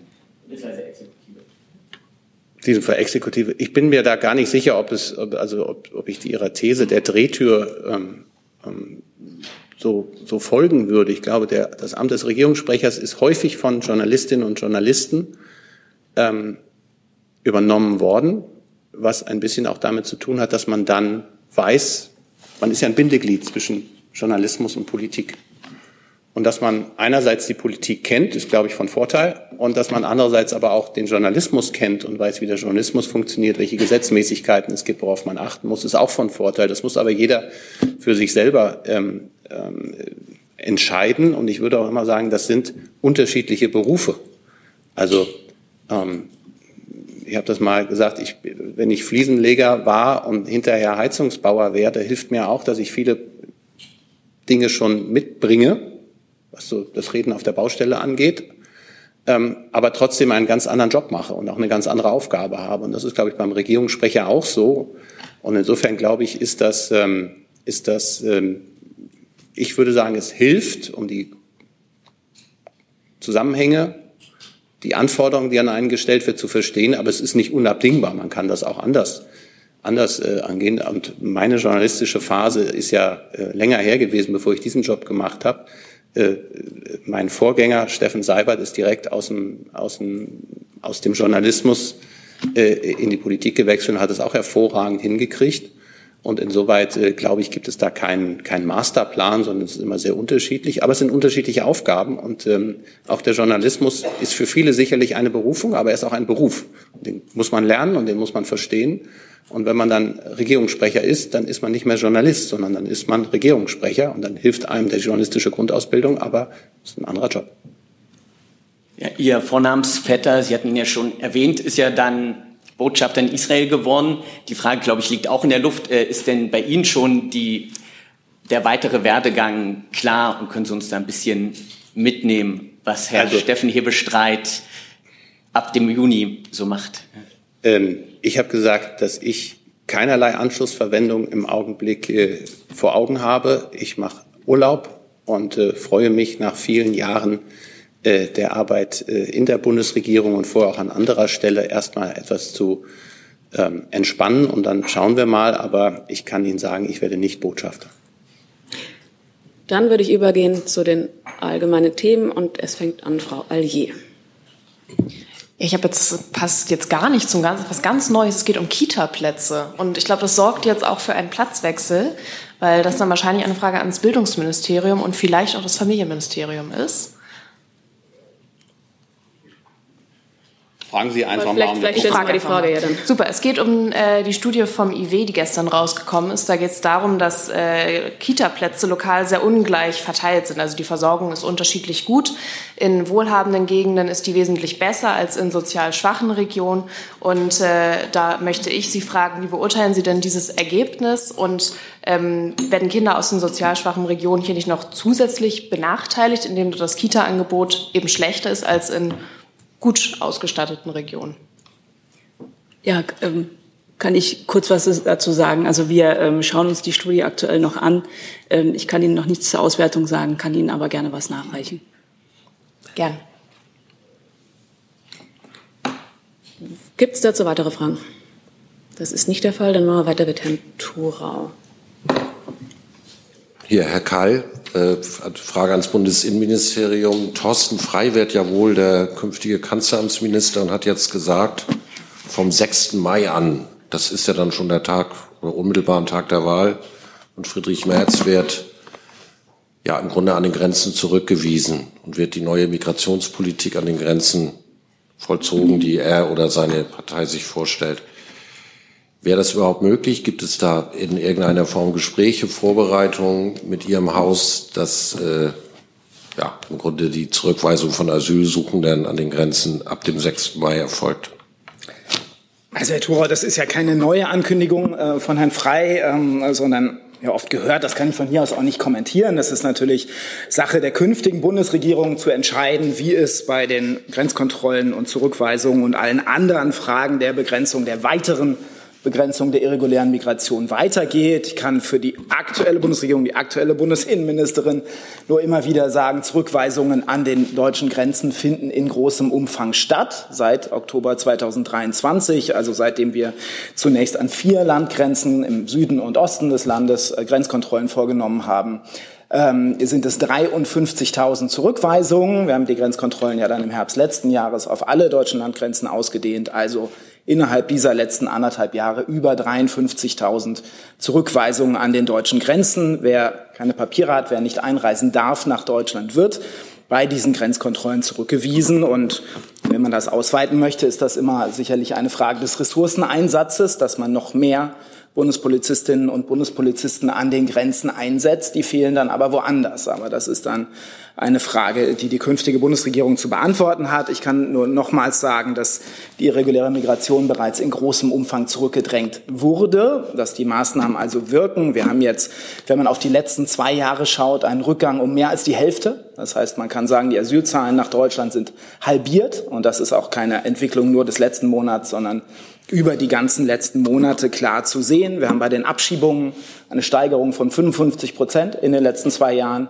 S2: Diese für Exekutive. Ich bin mir da gar nicht sicher, ob es, also ob, ob ich Ihrer These der Drehtür ähm, ähm, so, so folgen würde. Ich glaube, der, das Amt des Regierungssprechers ist häufig von Journalistinnen und Journalisten ähm, übernommen worden, was ein bisschen auch damit zu tun hat, dass man dann weiß, man ist ja ein Bindeglied zwischen Journalismus und Politik. Und dass man einerseits die Politik kennt, ist, glaube ich, von Vorteil. Und dass man andererseits aber auch den Journalismus kennt und weiß, wie der Journalismus funktioniert, welche Gesetzmäßigkeiten es gibt, worauf man achten muss, ist auch von Vorteil. Das muss aber jeder für sich selber ähm, ähm, entscheiden. Und ich würde auch immer sagen, das sind unterschiedliche Berufe. Also ähm, ich habe das mal gesagt, ich, wenn ich Fliesenleger war und hinterher Heizungsbauer werde, hilft mir auch, dass ich viele Dinge schon mitbringe, was so das Reden auf der Baustelle angeht, ähm, aber trotzdem einen ganz anderen Job mache und auch eine ganz andere Aufgabe habe. Und das ist, glaube ich, beim Regierungssprecher auch so. Und insofern, glaube ich, ist das, ähm, ist das ähm, ich würde sagen, es hilft, um die Zusammenhänge, die Anforderungen, die an einen gestellt wird, zu verstehen, aber es ist nicht unabdingbar. Man kann das auch anders anders äh, angehen. Und meine journalistische Phase ist ja äh, länger her gewesen, bevor ich diesen Job gemacht habe. Äh, mein Vorgänger, Steffen Seibert, ist direkt aus dem, aus dem, aus dem Journalismus äh, in die Politik gewechselt und hat es auch hervorragend hingekriegt. Und insoweit, äh, glaube ich, gibt es da keinen keinen Masterplan, sondern es ist immer sehr unterschiedlich. Aber es sind unterschiedliche Aufgaben. Und ähm, auch der Journalismus ist für viele sicherlich eine Berufung, aber er ist auch ein Beruf. Den muss man lernen und den muss man verstehen. Und wenn man dann Regierungssprecher ist, dann ist man nicht mehr Journalist, sondern dann ist man Regierungssprecher. Und dann hilft einem der journalistische Grundausbildung, aber es ist ein anderer Job.
S7: Ja, Ihr Vornamensvetter, Sie hatten ihn ja schon erwähnt, ist ja dann Botschafter in Israel geworden. Die Frage, glaube ich, liegt auch in der Luft. Ist denn bei Ihnen schon die, der weitere Werdegang klar und können Sie uns da ein bisschen mitnehmen, was Herr also, Steffen Hebestreit ab dem Juni so macht?
S2: Ähm, ich habe gesagt, dass ich keinerlei Anschlussverwendung im Augenblick äh, vor Augen habe. Ich mache Urlaub und äh, freue mich nach vielen Jahren äh, der Arbeit äh, in der Bundesregierung und vorher auch an anderer Stelle erstmal etwas zu ähm, entspannen und dann schauen wir mal. Aber ich kann Ihnen sagen, ich werde nicht Botschafter.
S1: Dann würde ich übergehen zu den allgemeinen Themen und es fängt an Frau Allier.
S16: Ich habe jetzt, passt jetzt gar nicht zum Ganzen, was ganz Neues. Es geht um Kita-Plätze. Und ich glaube, das sorgt jetzt auch für einen Platzwechsel, weil das dann wahrscheinlich eine Frage ans Bildungsministerium und vielleicht auch das Familienministerium ist.
S2: Fragen Sie einfach
S1: vielleicht,
S2: mal um
S1: vielleicht stellen Sie mal die Frage ja dann.
S16: Super, es geht um äh, die Studie vom I W, die gestern rausgekommen ist. Da geht es darum, dass äh, Kita-Plätze lokal sehr ungleich verteilt sind. Also die Versorgung ist unterschiedlich gut. In wohlhabenden Gegenden ist die wesentlich besser als in sozial schwachen Regionen. Und äh, da möchte ich Sie fragen, wie beurteilen Sie denn dieses Ergebnis? Und ähm, werden Kinder aus den sozial schwachen Regionen hier nicht noch zusätzlich benachteiligt, indem das Kita-Angebot eben schlechter ist als in gut ausgestatteten Regionen?
S17: Ja, ähm, kann ich kurz was dazu sagen. Also wir ähm, schauen uns die Studie aktuell noch an. Ähm, ich kann Ihnen noch nichts zur Auswertung sagen, kann Ihnen aber gerne was nachreichen.
S16: Gern.
S1: Gibt es dazu weitere Fragen? Das ist nicht der Fall. Dann machen wir weiter mit Herrn Thurau.
S11: Hier, Herr Keil, äh, Frage ans Bundesinnenministerium. Thorsten Frey wird ja wohl der künftige Kanzleramtsminister und hat jetzt gesagt, vom sechsten Mai an, das ist ja dann schon der Tag oder unmittelbaren Tag der Wahl, und Friedrich Merz wird ja im Grunde an den Grenzen zurückgewiesen und wird die neue Migrationspolitik an den Grenzen vollzogen, die er oder seine Partei sich vorstellt. Wäre das überhaupt möglich? Gibt es da in irgendeiner Form Gespräche, Vorbereitungen mit Ihrem Haus, dass äh, ja, im Grunde die Zurückweisung von Asylsuchenden an den Grenzen ab dem sechsten Mai erfolgt?
S18: Also Herr Thurau, das ist ja keine neue Ankündigung äh, von Herrn Frey, ähm, sondern ja oft gehört. Das kann ich von hier aus auch nicht kommentieren. Das ist natürlich Sache der künftigen Bundesregierung zu entscheiden, wie es bei den Grenzkontrollen und Zurückweisungen und allen anderen Fragen der Begrenzung der weiteren Begrenzung der irregulären Migration weitergeht. Ich kann für die aktuelle Bundesregierung, die aktuelle Bundesinnenministerin nur immer wieder sagen, Zurückweisungen an den deutschen Grenzen finden in großem Umfang statt, seit Oktober zweitausenddreiundzwanzig, also seitdem wir zunächst an vier Landgrenzen im Süden und Osten des Landes Grenzkontrollen vorgenommen haben. Ähm, sind es dreiundfünfzigtausend Zurückweisungen. Wir haben die Grenzkontrollen ja dann im Herbst letzten Jahres auf alle deutschen Landgrenzen ausgedehnt, also innerhalb dieser letzten anderthalb Jahre über dreiundfünfzigtausend Zurückweisungen an den deutschen Grenzen. Wer keine Papiere hat, wer nicht einreisen darf nach Deutschland, wird bei diesen Grenzkontrollen zurückgewiesen. Und wenn man das ausweiten möchte, ist das immer sicherlich eine Frage des Ressourceneinsatzes, dass man noch mehr Bundespolizistinnen und Bundespolizisten an den Grenzen einsetzt. Die fehlen dann aber woanders. Aber das ist dann eine Frage, die die künftige Bundesregierung zu beantworten hat. Ich kann nur nochmals sagen, dass die irreguläre Migration bereits in großem Umfang zurückgedrängt wurde, dass die Maßnahmen also wirken. Wir haben jetzt, wenn man auf die letzten zwei Jahre schaut, einen Rückgang um mehr als die Hälfte. Das heißt, man kann sagen, die Asylzahlen nach Deutschland sind halbiert. Und das ist auch keine Entwicklung nur des letzten Monats, sondern über die ganzen letzten Monate klar zu sehen. Wir haben bei den Abschiebungen eine Steigerung von fünfundfünfzig Prozent in den letzten zwei Jahren.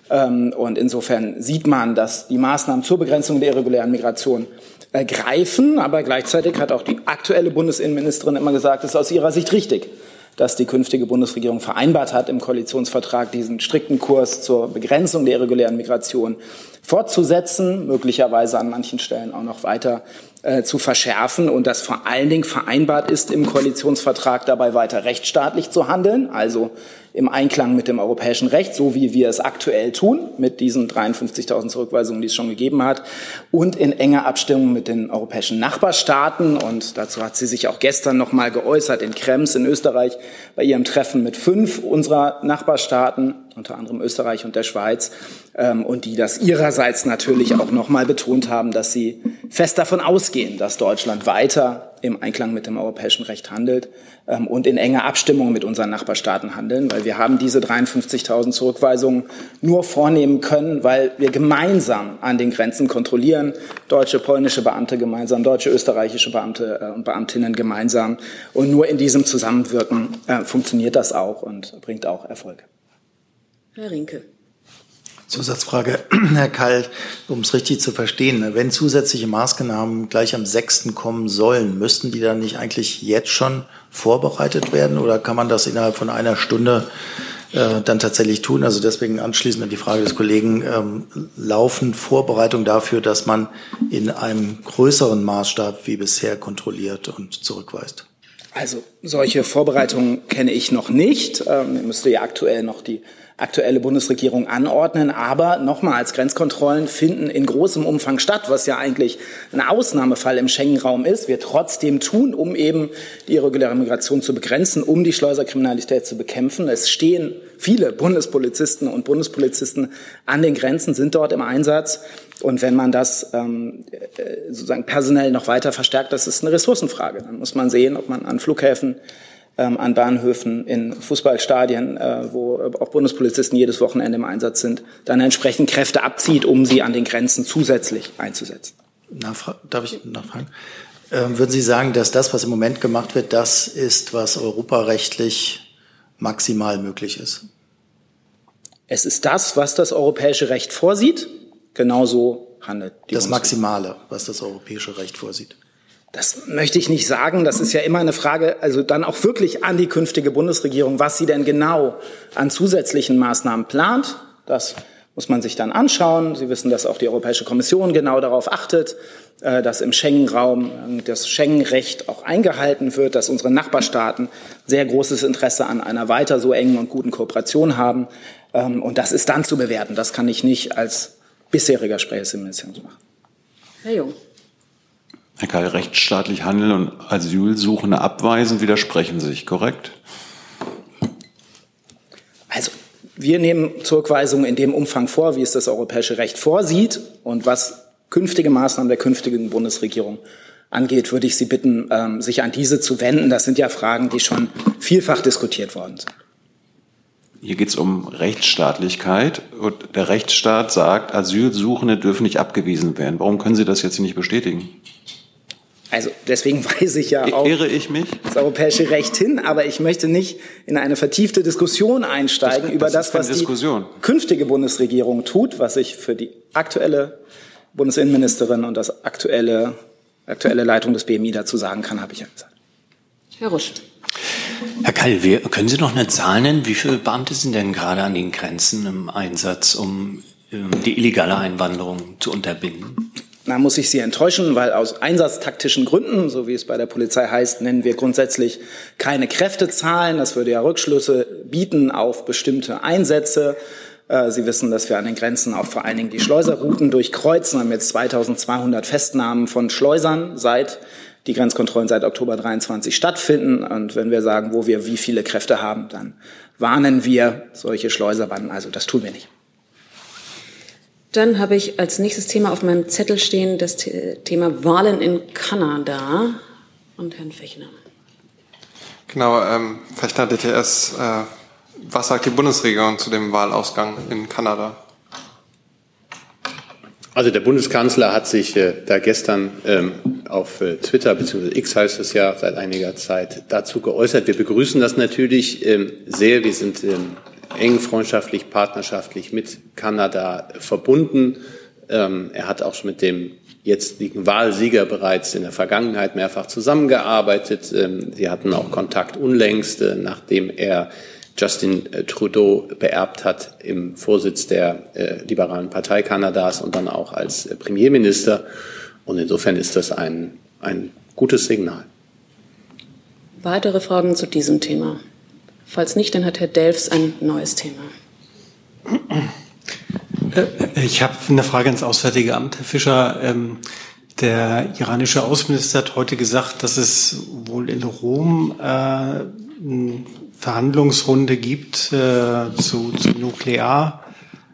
S18: Und insofern sieht man, dass die Maßnahmen zur Begrenzung der irregulären Migration greifen. Aber gleichzeitig hat auch die aktuelle Bundesinnenministerin immer gesagt, es ist aus ihrer Sicht richtig, dass die künftige Bundesregierung vereinbart hat, im Koalitionsvertrag diesen strikten Kurs zur Begrenzung der irregulären Migration fortzusetzen, möglicherweise an manchen Stellen auch noch weiter äh, zu verschärfen und dass vor allen Dingen vereinbart ist, im Koalitionsvertrag dabei weiter rechtsstaatlich zu handeln, also im Einklang mit dem europäischen Recht, so wie wir es aktuell tun, mit diesen dreiundfünfzigtausend Zurückweisungen, die es schon gegeben hat, und in enger Abstimmung mit den europäischen Nachbarstaaten. Und dazu hat sie sich auch gestern noch mal geäußert in Krems in Österreich bei ihrem Treffen mit fünf unserer Nachbarstaaten, unter anderem Österreich und der Schweiz, ähm, und die das ihrerseits natürlich auch nochmal betont haben, dass sie fest davon ausgehen, dass Deutschland weiter im Einklang mit dem europäischen Recht handelt ähm, und in enger Abstimmung mit unseren Nachbarstaaten handeln, weil wir haben diese dreiundfünfzigtausend Zurückweisungen nur vornehmen können, weil wir gemeinsam an den Grenzen kontrollieren, deutsche, polnische Beamte gemeinsam, deutsche, österreichische Beamte äh, und Beamtinnen gemeinsam, und nur in diesem Zusammenwirken äh, funktioniert das auch und bringt auch Erfolge.
S1: Herr Rinke.
S15: Zusatzfrage, Herr Kall, um es richtig zu verstehen. Wenn zusätzliche Maßnahmen gleich am sechsten kommen sollen, müssten die dann nicht eigentlich jetzt schon vorbereitet werden oder kann man das innerhalb von einer Stunde äh, dann tatsächlich tun? Also deswegen anschließend an die Frage des Kollegen, ähm, laufen Vorbereitungen dafür, dass man in einem größeren Maßstab wie bisher kontrolliert und zurückweist?
S18: Also solche Vorbereitungen kenne ich noch nicht. Ähm, müsste ja aktuell noch die aktuelle Bundesregierung anordnen. Aber nochmals, Grenzkontrollen finden in großem Umfang statt, was ja eigentlich ein Ausnahmefall im Schengen-Raum ist. Wir trotzdem tun, um eben die irreguläre Migration zu begrenzen, um die Schleuserkriminalität zu bekämpfen. Es stehen viele Bundespolizisten und Bundespolizisten an den Grenzen, sind dort im Einsatz. Und wenn man das ähm, sozusagen personell noch weiter verstärkt, das ist eine Ressourcenfrage. Dann muss man sehen, ob man an Flughäfen, ähm, an Bahnhöfen, in Fußballstadien, äh, wo auch Bundespolizisten jedes Wochenende im Einsatz sind, dann entsprechend Kräfte abzieht, um sie an den Grenzen zusätzlich einzusetzen.
S15: Nachfra- darf ich nachfragen? Ähm, würden Sie sagen, dass das, was im Moment gemacht wird, das ist, was europarechtlich maximal möglich ist?
S18: Es ist das, was das europäische Recht vorsieht. Genauso handelt die
S15: Das Maximale, was das europäische Recht vorsieht.
S18: Das möchte ich nicht sagen. Das ist ja immer eine Frage, also dann auch wirklich an die künftige Bundesregierung, was sie denn genau an zusätzlichen Maßnahmen plant. Das muss man sich dann anschauen. Sie wissen, dass auch die Europäische Kommission genau darauf achtet, dass im Schengen-Raum das Schengen-Recht auch eingehalten wird, dass unsere Nachbarstaaten sehr großes Interesse an einer weiter so engen und guten Kooperation haben. Und das ist dann zu bewerten. Das kann ich nicht als bisheriger Sprecher des Ministeriums machen.
S1: Herr Jung.
S8: Herr Kall, rechtsstaatlich handeln und Asylsuchende abweisen widersprechen sich, korrekt?
S18: Also, wir nehmen Zurückweisungen in dem Umfang vor, wie es das europäische Recht vorsieht. Und was künftige Maßnahmen der künftigen Bundesregierung angeht, würde ich Sie bitten, ähm, sich an diese zu wenden. Das sind ja Fragen, die schon vielfach diskutiert worden sind.
S8: Hier geht es um Rechtsstaatlichkeit und der Rechtsstaat sagt, Asylsuchende dürfen nicht abgewiesen werden. Warum können Sie das jetzt nicht bestätigen?
S18: Also deswegen weise ich ja auch
S8: Irre ich mich?
S18: das europäische Recht hin, aber ich möchte nicht in eine vertiefte Diskussion einsteigen das, über das, das was Diskussion. die künftige Bundesregierung tut, was ich für die aktuelle Bundesinnenministerin und das aktuelle aktuelle Leitung des B M I dazu sagen kann, habe ich ja gesagt.
S1: Herr Rusch.
S19: Herr Kall, wir, können Sie noch eine Zahl nennen? Wie viele Beamte sind denn gerade an den Grenzen im Einsatz, um ähm, die illegale Einwanderung zu unterbinden?
S18: Da muss ich Sie enttäuschen, weil aus einsatztaktischen Gründen, so wie es bei der Polizei heißt, nennen wir grundsätzlich keine Kräftezahlen. Das würde ja Rückschlüsse bieten auf bestimmte Einsätze. Sie wissen, dass wir an den Grenzen auch vor allen Dingen die Schleuserrouten durchkreuzen. Wir haben jetzt zweitausendzweihundert Festnahmen von Schleusern, seit die Grenzkontrollen seit Oktober dreiundzwanzig stattfinden. Und wenn wir sagen, wo wir wie viele Kräfte haben, dann warnen wir solche Schleuserbanden. Also das tun wir nicht.
S1: Dann habe ich als nächstes Thema auf meinem Zettel stehen das Thema Wahlen in Kanada und Herrn Fechner.
S20: Genau, ähm, Fechner, D T S. Äh, was sagt die Bundesregierung zu dem Wahlausgang in Kanada?
S2: Also der Bundeskanzler hat sich äh, da gestern ähm, auf äh, Twitter, beziehungsweise X heißt es ja seit einiger Zeit, dazu geäußert. Wir begrüßen das natürlich ähm, sehr. Wir sind ähm, eng freundschaftlich, partnerschaftlich mit Kanada verbunden. Ähm, er hat auch mit dem jetzigen Wahlsieger bereits in der Vergangenheit mehrfach zusammengearbeitet. Ähm, sie hatten auch Kontakt unlängst, äh, nachdem er Justin Trudeau beerbt hat im Vorsitz der äh, Liberalen Partei Kanadas und dann auch als äh, Premierminister. Und insofern ist das ein, ein gutes Signal.
S1: Weitere Fragen zu diesem Thema? Falls nicht, dann hat Herr Delfs ein neues Thema.
S10: Ich habe eine Frage ans Auswärtige Amt, Herr Fischer. Ähm, der iranische Außenminister hat heute gesagt, dass es wohl in Rom äh, Verhandlungsrunde gibt äh, zu, zu Nuklearwaffen,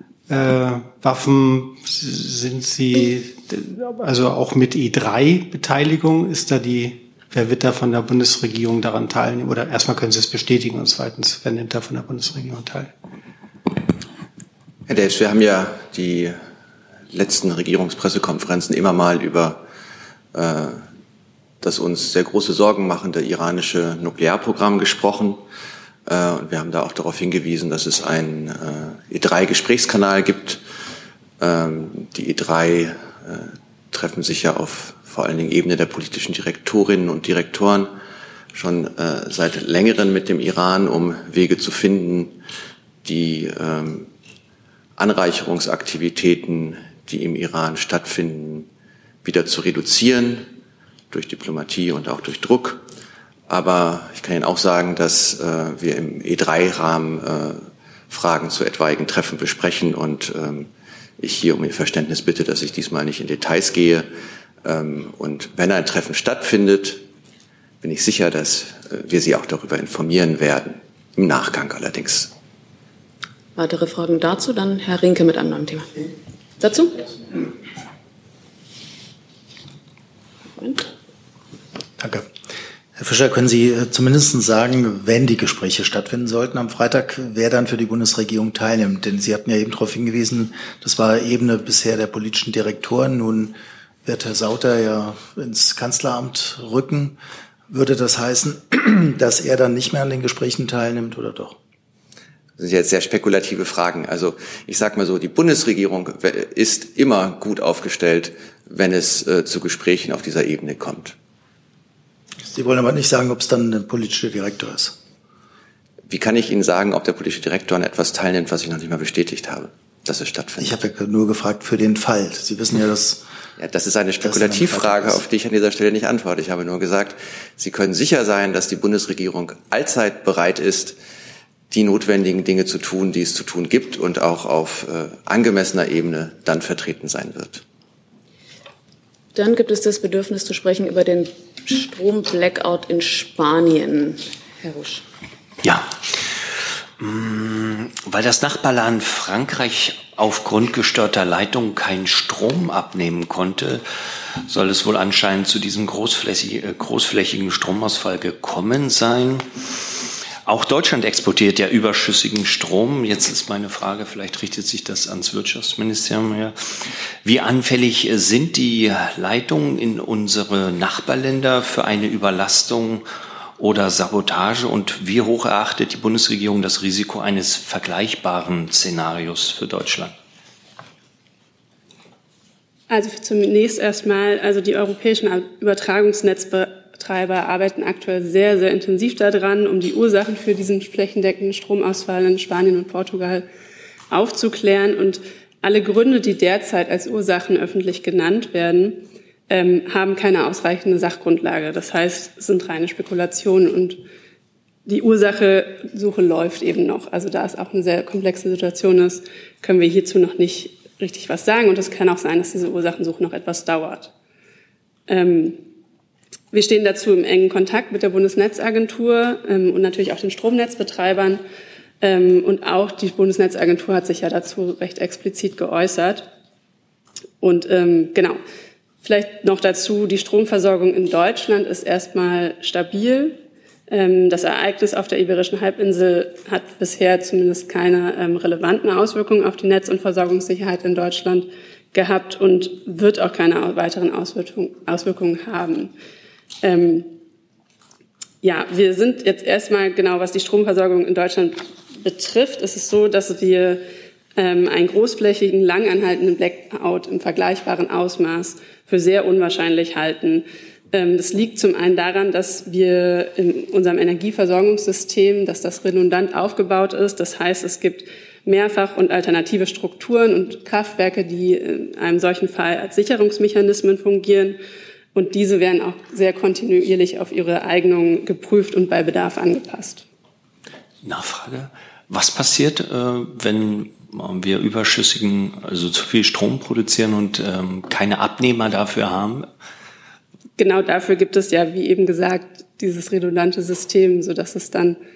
S10: äh, sind Sie also auch mit E drei Beteiligung? Ist da die, wer wird da von der Bundesregierung daran teilnehmen? Oder erstmal können Sie es bestätigen und zweitens, wer nimmt da von der Bundesregierung teil?
S9: Herr Delfs, wir haben ja die letzten Regierungspressekonferenzen immer mal über äh, das uns sehr große Sorgen machende iranische Nuklearprogramm gesprochen. Äh, und wir haben da auch darauf hingewiesen, dass es einen äh, E drei Gesprächskanal gibt. Ähm, die E drei äh, treffen sich ja auf vor allen Dingen Ebene der politischen Direktorinnen und Direktoren schon äh, seit längerem mit dem Iran, um Wege zu finden, die ähm, Anreicherungsaktivitäten, die im Iran stattfinden, wieder zu reduzieren, durch Diplomatie und auch durch Druck. Aber ich kann Ihnen auch sagen, dass äh, wir im E drei Rahmen äh, Fragen zu etwaigen Treffen besprechen und ähm, ich hier um Ihr Verständnis bitte, dass ich diesmal nicht in Details gehe. Ähm, und wenn ein Treffen stattfindet, bin ich sicher, dass äh, wir Sie auch darüber informieren werden. Im Nachgang allerdings.
S1: Weitere Fragen dazu? Dann Herr Rinke mit einem neuen Thema. Dazu?
S15: Moment. Danke. Herr Fischer, können Sie zumindest sagen, wenn die Gespräche stattfinden sollten am Freitag, wer dann für die Bundesregierung teilnimmt? Denn Sie hatten ja eben darauf hingewiesen, das war Ebene bisher der politischen Direktoren. Nun wird Herr Sauter ja ins Kanzleramt rücken. Würde das heißen, dass er dann nicht mehr an den Gesprächen teilnimmt oder doch?
S9: Das sind jetzt sehr spekulative Fragen. Also ich sage mal so, die Bundesregierung ist immer gut aufgestellt, wenn es äh, zu Gesprächen auf dieser Ebene kommt.
S15: Sie wollen aber nicht sagen, ob es dann der politische Direktor ist.
S9: Wie kann ich Ihnen sagen, ob der politische Direktor an etwas teilnimmt, was ich noch nicht mal bestätigt habe, dass es stattfindet?
S15: Ich habe ja nur gefragt für den Fall. Sie wissen ja, dass...
S9: Ja, das ist eine Spekulativfrage, auf die ich an dieser Stelle nicht antworte. Ich habe nur gesagt, Sie können sicher sein, dass die Bundesregierung allzeit bereit ist, die notwendigen Dinge zu tun, die es zu tun gibt und auch auf äh, angemessener Ebene dann vertreten sein wird.
S1: Dann gibt es das Bedürfnis zu sprechen über den Strom-Blackout in Spanien. Herr Rusch.
S19: Ja, weil das Nachbarland Frankreich aufgrund gestörter Leitungen keinen Strom abnehmen konnte, soll es wohl anscheinend zu diesem großflächigen, großflächigen Stromausfall gekommen sein. Auch Deutschland exportiert ja überschüssigen Strom. Jetzt ist meine Frage, vielleicht richtet sich das ans Wirtschaftsministerium her. Wie anfällig sind die Leitungen in unsere Nachbarländer für eine Überlastung oder Sabotage? Und wie hoch erachtet die Bundesregierung das Risiko eines vergleichbaren Szenarios für Deutschland?
S13: Also zunächst erstmal, also die europäischen Übertragungsnetzbetreiber arbeiten aktuell sehr, sehr intensiv daran, um die Ursachen für diesen flächendeckenden Stromausfall in Spanien und Portugal aufzuklären. Und alle Gründe, die derzeit als Ursachen öffentlich genannt werden, ähm, haben keine ausreichende Sachgrundlage. Das heißt, es sind reine Spekulationen und die Ursachensuche läuft eben noch. Also da es auch eine sehr komplexe Situation ist, können wir hierzu noch nicht richtig was sagen. Und es kann auch sein, dass diese Ursachensuche noch etwas dauert. Ähm, wir stehen dazu im engen Kontakt mit der Bundesnetzagentur ähm, und natürlich auch den Stromnetzbetreibern. Ähm, und auch die Bundesnetzagentur hat sich ja dazu recht explizit geäußert. Und ähm, genau, vielleicht noch dazu, die Stromversorgung in Deutschland ist erstmal stabil. Ähm, das Ereignis auf der Iberischen Halbinsel hat bisher zumindest keine ähm, relevanten Auswirkungen auf die Netz- und Versorgungssicherheit in Deutschland gehabt und wird auch keine weiteren Auswirkungen, Auswirkungen haben. Ähm, ja, wir sind jetzt erstmal genau, was die Stromversorgung in Deutschland betrifft, ist es so, dass wir ähm, einen großflächigen, langanhaltenden Blackout im vergleichbaren Ausmaß für sehr unwahrscheinlich halten. Ähm, das liegt zum einen daran, dass wir in unserem Energieversorgungssystem, dass das redundant aufgebaut ist. Das heißt, es gibt mehrfach und alternative Strukturen und Kraftwerke, die in einem solchen Fall als Sicherungsmechanismen fungieren. Und diese werden auch sehr kontinuierlich auf ihre Eignung geprüft und bei Bedarf angepasst.
S19: Nachfrage. Was passiert, äh, wenn wir überschüssigen, also zu viel Strom produzieren und ähm, keine Abnehmer dafür haben?
S13: Genau dafür gibt es ja, wie eben gesagt, dieses redundante System, sodass es dann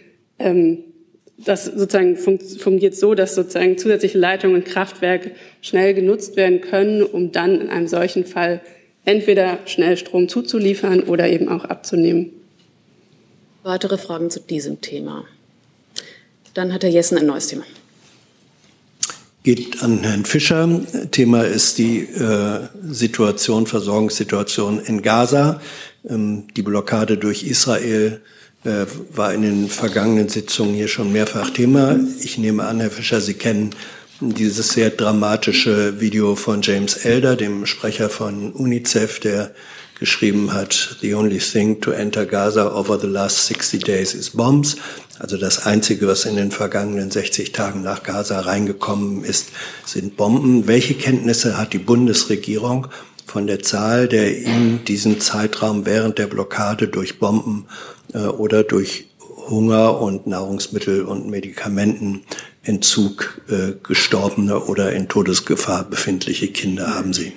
S13: ähm, das sozusagen fun- fungiert so, dass sozusagen zusätzliche Leitungen und Kraftwerke schnell genutzt werden können, um dann in einem solchen Fall entweder schnell Strom zuzuliefern oder eben auch abzunehmen.
S1: Weitere Fragen zu diesem Thema? Dann hat Herr Jessen ein neues Thema.
S12: Geht an Herrn Fischer. Thema ist die äh, Situation, Versorgungssituation in Gaza. Ähm, die Blockade durch Israel äh, war in den vergangenen Sitzungen hier schon mehrfach Thema. Ich nehme an, Herr Fischer, Sie kennen dieses sehr dramatische Video von James Elder, dem Sprecher von UNICEF, der geschrieben hat, "The only thing to enter Gaza over the last sixty days is bombs." Also das Einzige, was in den vergangenen sechzig Tagen nach Gaza reingekommen ist, sind Bomben. Welche Kenntnisse hat die Bundesregierung von der Zahl der in diesem Zeitraum während der Blockade durch Bomben äh, oder durch Hunger und Nahrungsmittel- und Medikamentenentzug äh, gestorbene oder in Todesgefahr befindliche Kinder haben Sie?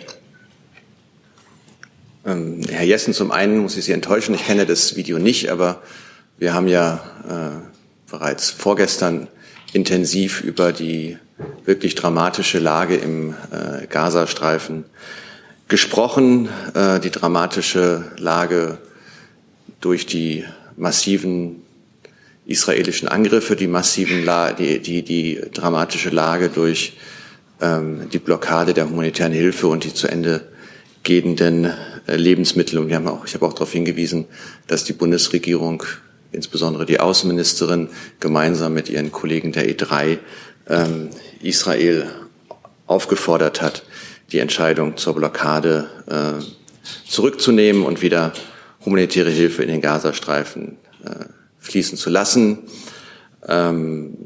S9: Ähm, Herr Jessen, zum einen muss ich Sie enttäuschen, ich kenne das Video nicht, aber wir haben ja äh, bereits vorgestern intensiv über die wirklich dramatische Lage im äh, Gazastreifen gesprochen, äh, die dramatische Lage durch die massiven israelischen Angriffe, die massiven La- die, die, die dramatische Lage durch ähm, die Blockade der humanitären Hilfe und die zu Ende gehenden äh, Lebensmittel. Und wir haben auch, ich habe auch darauf hingewiesen, dass die Bundesregierung, insbesondere die Außenministerin, gemeinsam mit ihren Kollegen der E drei ähm, Israel aufgefordert hat, die Entscheidung zur Blockade äh, zurückzunehmen und wieder humanitäre Hilfe in den Gazastreifen äh, fließen zu lassen. Ähm,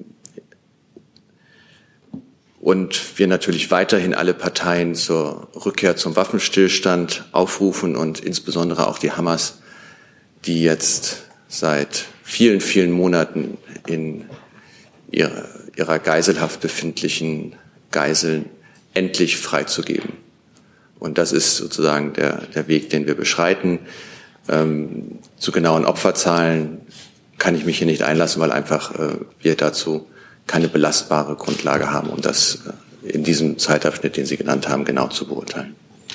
S9: und wir natürlich weiterhin alle Parteien zur Rückkehr zum Waffenstillstand aufrufen und insbesondere auch die Hamas, die jetzt seit vielen, vielen Monaten in ihrer, ihrer Geiselhaft befindlichen Geiseln endlich freizugeben. Und das ist sozusagen der, der Weg, den wir beschreiten. Ähm, zu genauen Opferzahlen kann ich mich hier nicht einlassen, weil einfach äh, wir dazu keine belastbare Grundlage haben, um das äh, in diesem Zeitabschnitt, den Sie genannt haben, genau zu beurteilen.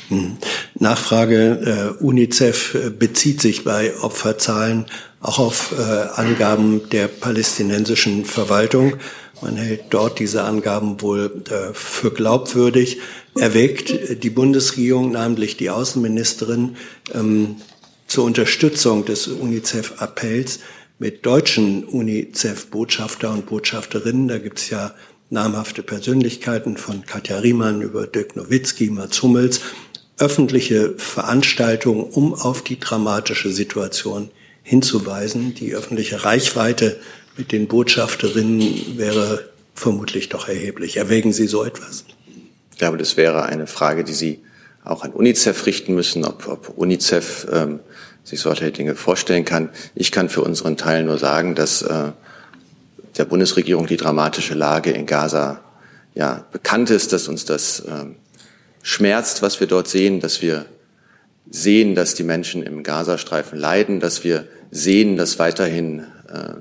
S12: Nachfrage, äh, UNICEF bezieht sich bei Opferzahlen auch auf äh, Angaben der palästinensischen Verwaltung. Man hält dort diese Angaben wohl äh, für glaubwürdig. Erwägt die Bundesregierung, namentlich die Außenministerin, ähm, zur Unterstützung des UNICEF-Appells mit deutschen UNICEF-Botschafter und Botschafterinnen, da gibt es ja namhafte Persönlichkeiten von Katja Riemann über Dirk Nowitzki, Mats Hummels, öffentliche Veranstaltungen, um auf die dramatische Situation hinzuweisen. Die öffentliche Reichweite mit den Botschafterinnen wäre vermutlich doch erheblich. Erwägen Sie so etwas?
S9: Ich glaube, das wäre eine Frage, die Sie auch an UNICEF richten müssen, ob, ob UNICEF ähm, sich solche Dinge vorstellen kann. Ich kann für unseren Teil nur sagen, dass äh, der Bundesregierung die dramatische Lage in Gaza ja bekannt ist, dass uns das äh, schmerzt, was wir dort sehen, dass wir sehen, dass die Menschen im Gazastreifen leiden, dass wir sehen, dass weiterhin, äh,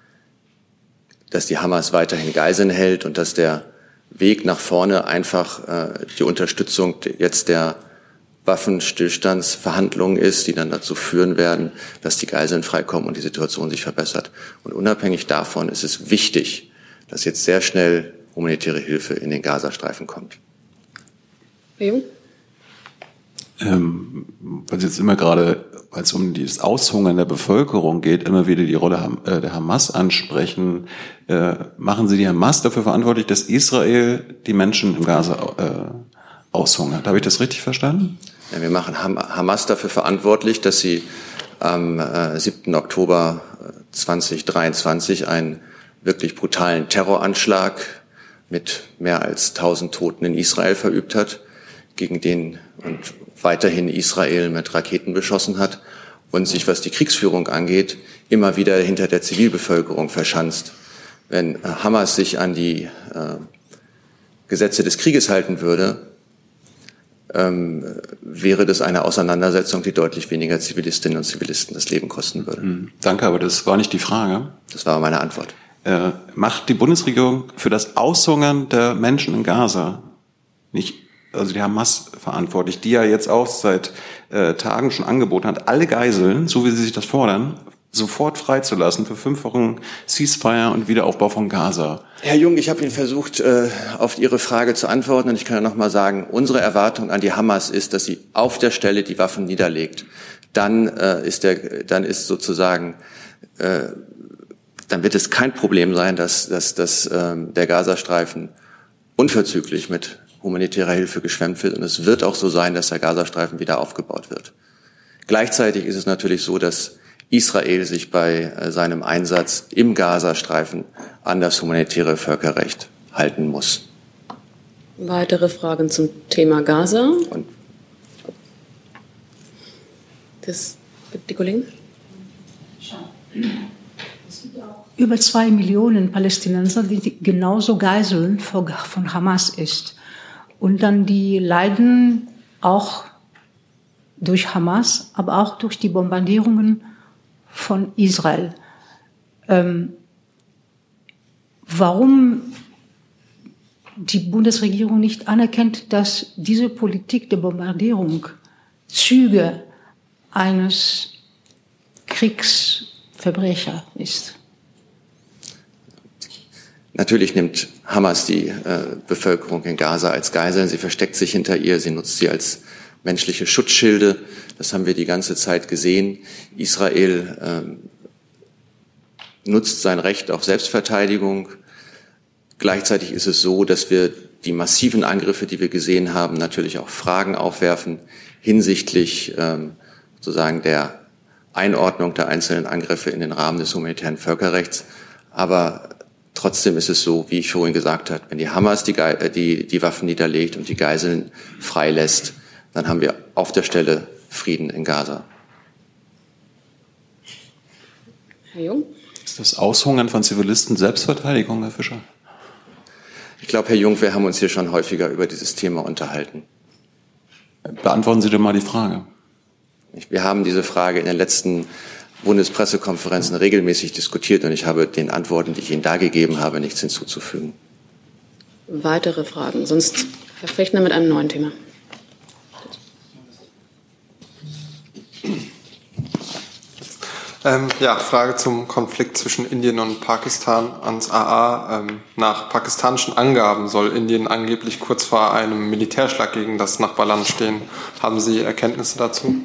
S9: dass die Hamas weiterhin Geiseln hält und dass der Weg nach vorne einfach äh, die Unterstützung jetzt der Waffenstillstandsverhandlungen ist, die dann dazu führen werden, dass die Geiseln freikommen und die Situation sich verbessert. Und unabhängig davon ist es wichtig, dass jetzt sehr schnell humanitäre Hilfe in den Gazastreifen kommt.
S1: Herr Jung?
S8: Ähm, weil Sie jetzt immer gerade, weil es um das Aushungern der Bevölkerung geht, immer wieder die Rolle Ham, äh, der Hamas ansprechen. Äh, machen Sie die Hamas dafür verantwortlich, dass Israel die Menschen im Gaza äh, aushungert? Habe ich das richtig verstanden?
S9: Ja, wir machen Ham Hamas dafür verantwortlich, dass sie am äh, siebten Oktober zweitausenddreiundzwanzig einen wirklich brutalen Terroranschlag mit mehr als tausend Toten in Israel verübt hat, gegen den und weiterhin Israel mit Raketen beschossen hat und sich, was die Kriegsführung angeht, immer wieder hinter der Zivilbevölkerung verschanzt. Wenn Hamas sich an die äh, Gesetze des Krieges halten würde, ähm, wäre das eine Auseinandersetzung, die deutlich weniger Zivilistinnen und Zivilisten das Leben kosten würde.
S8: Mhm. Danke, aber das war nicht die Frage.
S9: Das war meine Antwort.
S8: Äh, macht die Bundesregierung für das Aushungern der Menschen in Gaza nicht, also die Hamas verantwortlich, die ja jetzt auch seit äh, Tagen schon angeboten hat, alle Geiseln, so wie sie sich das fordern, sofort freizulassen für fünf Wochen Ceasefire und Wiederaufbau von Gaza?
S9: Herr Jung, ich habe Ihnen versucht, äh, auf Ihre Frage zu antworten, und ich kann ja noch mal sagen, unsere Erwartung an die Hamas ist, dass sie auf der Stelle die Waffen niederlegt. Dann äh, ist der, dann ist sozusagen äh, dann wird es kein Problem sein, dass, dass, dass ähm, der Gazastreifen unverzüglich mit humanitärer Hilfe geschwemmt wird. Und es wird auch so sein, dass der Gazastreifen wieder aufgebaut wird. Gleichzeitig ist es natürlich so, dass Israel sich bei äh, seinem Einsatz im Gazastreifen an das humanitäre Völkerrecht halten muss.
S1: Weitere Fragen zum Thema Gaza?
S9: Und
S1: das, die Kollegen?
S14: Über zwei Millionen Palästinenser, die genauso Geiseln von Hamas ist. Und dann die leiden auch durch Hamas, aber auch durch die Bombardierungen von Israel. Ähm, warum die Bundesregierung nicht anerkennt, dass diese Politik der Bombardierung Züge eines Kriegsverbrechers ist?
S9: Natürlich nimmt Hamas die äh, Bevölkerung in Gaza als Geiseln. Sie versteckt sich hinter ihr. Sie nutzt sie als menschliche Schutzschilde. Das haben wir die ganze Zeit gesehen. Israel ähm, nutzt sein Recht auf Selbstverteidigung. Gleichzeitig ist es so, dass wir die massiven Angriffe, die wir gesehen haben, natürlich auch Fragen aufwerfen hinsichtlich ähm, sozusagen der Einordnung der einzelnen Angriffe in den Rahmen des humanitären Völkerrechts. Aber trotzdem ist es so, wie ich vorhin gesagt habe, wenn die Hamas die, die, die Waffen niederlegt und die Geiseln freilässt, dann haben wir auf der Stelle Frieden in Gaza.
S1: Herr Jung?
S8: Ist das Aushungern von Zivilisten Selbstverteidigung, Herr Fischer?
S9: Ich glaube, Herr Jung, wir haben uns hier schon häufiger über dieses Thema unterhalten.
S8: Beantworten Sie doch mal die Frage.
S9: Wir haben diese Frage in den letzten Bundespressekonferenzen regelmäßig diskutiert, und ich habe den Antworten, die ich Ihnen da gegeben habe, nichts hinzuzufügen.
S1: Weitere Fragen? Sonst Herr Fechner mit einem neuen Thema.
S20: Ähm, ja, Frage zum Konflikt zwischen Indien und Pakistan ans A A. Ähm, nach pakistanischen Angaben soll Indien angeblich kurz vor einem Militärschlag gegen das Nachbarland stehen. Haben Sie Erkenntnisse dazu?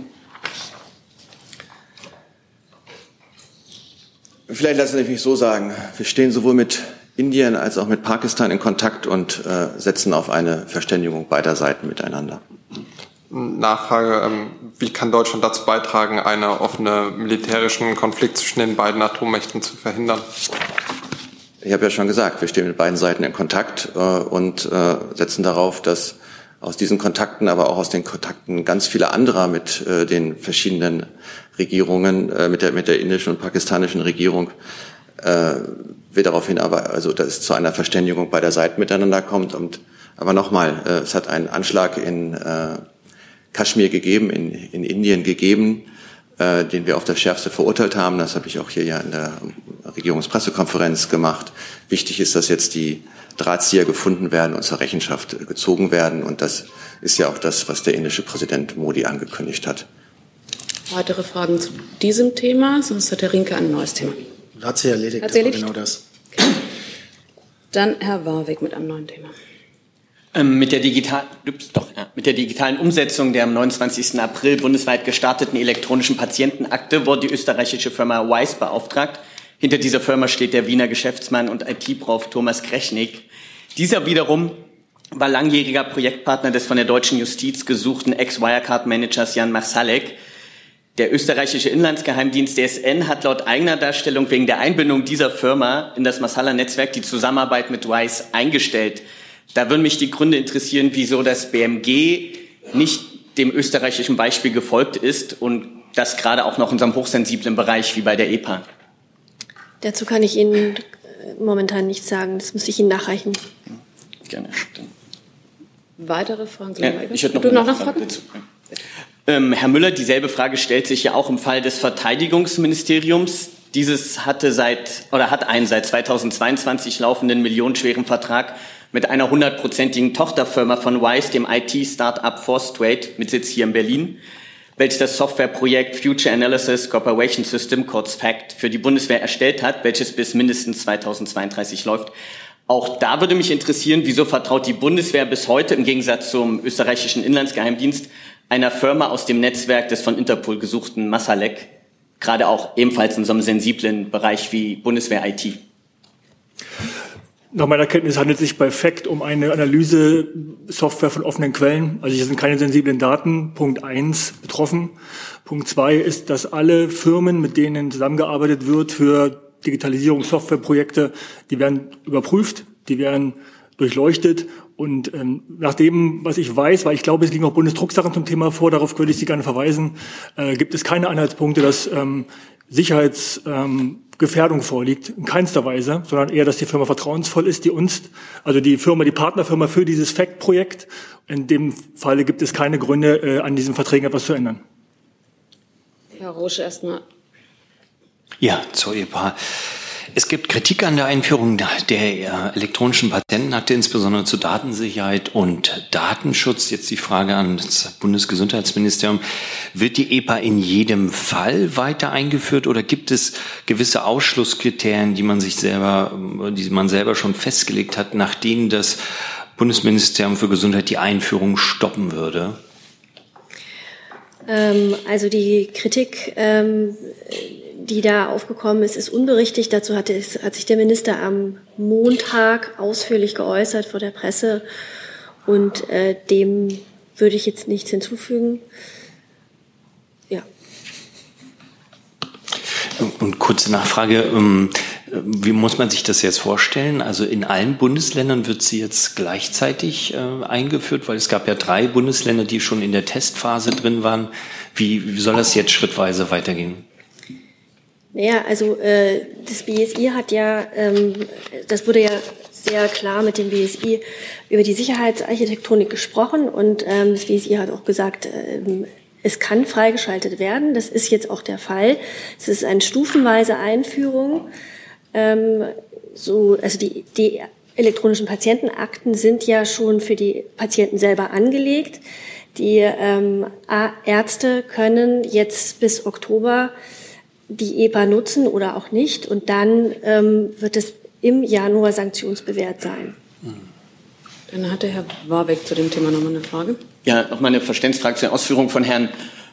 S9: Vielleicht lassen Sie mich so sagen. Wir stehen sowohl mit Indien als auch mit Pakistan in Kontakt und äh, setzen auf eine Verständigung beider Seiten miteinander.
S20: Nachfrage, ähm, wie kann Deutschland dazu beitragen, einen offenen militärischen Konflikt zwischen den beiden Atommächten zu verhindern?
S9: Ich habe ja schon gesagt, wir stehen mit beiden Seiten in Kontakt äh, und äh, setzen darauf, dass aus diesen Kontakten, aber auch aus den Kontakten ganz viele anderer mit äh, den verschiedenen Regierungen, äh, mit der mit der indischen und pakistanischen Regierung, äh, wir daraufhin aber, also dass es zu einer Verständigung beider Seiten miteinander kommt. Und aber nochmal, äh, es hat einen Anschlag in äh, Kaschmir gegeben, in, in Indien gegeben, äh, den wir auf das Schärfste verurteilt haben. Das habe ich auch hier ja in der Regierungspressekonferenz gemacht. Wichtig ist, dass jetzt die Drahtzieher gefunden werden und zur Rechenschaft gezogen werden. Und das ist ja auch das, was der indische Präsident Modi angekündigt hat.
S1: Weitere Fragen zu diesem Thema? Sonst hat Herr Rinke ein neues Thema.
S15: Hat sich erledigt.
S1: Hat sich erledigt?
S15: Genau das.
S1: Okay. Dann Herr Warwick mit einem neuen Thema.
S7: Ähm, mit, der digital, ups, doch, ja, mit der digitalen Umsetzung der am neunundzwanzigsten April bundesweit gestarteten elektronischen Patientenakte wurde die österreichische Firma Wise beauftragt. Hinter dieser Firma steht der Wiener Geschäftsmann und I T-Prof Thomas Krechnik. Dieser wiederum war langjähriger Projektpartner des von der deutschen Justiz gesuchten Ex-Wirecard-Managers Jan Marsalek. Der österreichische Inlandsgeheimdienst D S N hat laut eigener Darstellung wegen der Einbindung dieser Firma in das Marsala-Netzwerk die Zusammenarbeit mit Wise eingestellt. Da würden mich die Gründe interessieren, wieso das B M G nicht dem österreichischen Beispiel gefolgt ist und das gerade auch noch in unserem hochsensiblen Bereich wie bei der E P A.
S21: Dazu kann ich Ihnen momentan nichts sagen. Das müsste ich Ihnen nachreichen.
S7: Gerne.
S1: Weitere Fragen?
S7: Ja, ich hätte noch
S1: du
S7: eine
S1: noch
S7: Nachfrage dazu. Ähm, Herr Müller, dieselbe Frage stellt sich ja auch im Fall des Verteidigungsministeriums. Dieses hatte seit oder hat einen seit zweitausendzweiundzwanzig laufenden millionenschweren Vertrag mit einer hundertprozentigen Tochterfirma von Wise, dem I T-Startup Forstrade mit Sitz hier in Berlin, welches das Softwareprojekt Future Analysis Cooperation System, kurz FACT, für die Bundeswehr erstellt hat, welches bis mindestens zweitausendzweiunddreißig läuft. Auch da würde mich interessieren, wieso vertraut die Bundeswehr bis heute im Gegensatz zum österreichischen Inlandsgeheimdienst einer Firma aus dem Netzwerk des von Interpol gesuchten Massalek, gerade auch ebenfalls in so einem sensiblen Bereich wie Bundeswehr I T?
S4: Nach meiner Kenntnis handelt es sich bei FACT um eine Analyse-Software von offenen Quellen. Also hier sind keine sensiblen Daten. Punkt eins betroffen. Punkt zwei ist, dass alle Firmen, mit denen zusammengearbeitet wird für Digitalisierungs-Softwareprojekte, die werden überprüft, die werden durchleuchtet. Und ähm, nach dem, was ich weiß, weil ich glaube, es liegen auch Bundesdrucksachen zum Thema vor, darauf würde ich Sie gerne verweisen, äh, gibt es keine Anhaltspunkte, dass ähm, Sicherheitsgefährdung ähm, vorliegt, in keinster Weise, sondern eher, dass die Firma vertrauensvoll ist, die uns, also die Firma, die Partnerfirma für dieses FACT-Projekt. In dem Falle gibt es keine Gründe, äh, an diesen Verträgen etwas zu ändern.
S1: Herr Roche, erstmal.
S19: Ja, zur E P A. Es gibt Kritik an der Einführung der elektronischen Patientenakte, insbesondere zur Datensicherheit und Datenschutz. Jetzt die Frage an das Bundesgesundheitsministerium. Wird die E P A in jedem Fall weiter eingeführt oder gibt es gewisse Ausschlusskriterien, die man sich selber, die man selber schon festgelegt hat, nach denen das Bundesministerium für Gesundheit die Einführung stoppen würde?
S21: Ähm, also die Kritik, ähm, die da aufgekommen ist, ist unberichtigt. Dazu hat, es, hat sich der Minister am Montag ausführlich geäußert vor der Presse und äh, dem würde ich jetzt nichts hinzufügen. Ja.
S19: Und kurze Nachfrage, wie muss man sich das jetzt vorstellen? Also in allen Bundesländern wird sie jetzt gleichzeitig äh, eingeführt, weil es gab ja drei Bundesländer, die schon in der Testphase drin waren. Wie, wie soll das jetzt schrittweise weitergehen?
S21: Naja, also äh, das B S I hat ja, ähm, das wurde ja sehr klar mit dem B S I über die Sicherheitsarchitektonik gesprochen und ähm, das B S I hat auch gesagt, ähm, es kann freigeschaltet werden. Das ist jetzt auch der Fall. Es ist eine stufenweise Einführung. Ähm, so, also die, die elektronischen Patientenakten sind ja schon für die Patienten selber angelegt. Die ähm, Ärzte können jetzt bis Oktober die E P A nutzen oder auch nicht. Und dann ähm, wird es im Januar sanktionsbewehrt sein.
S1: Dann hatte Herr Warbeck zu dem Thema nochmal eine Frage.
S7: Ja, nochmal eine Verständnisfrage zur Ausführung von Herrn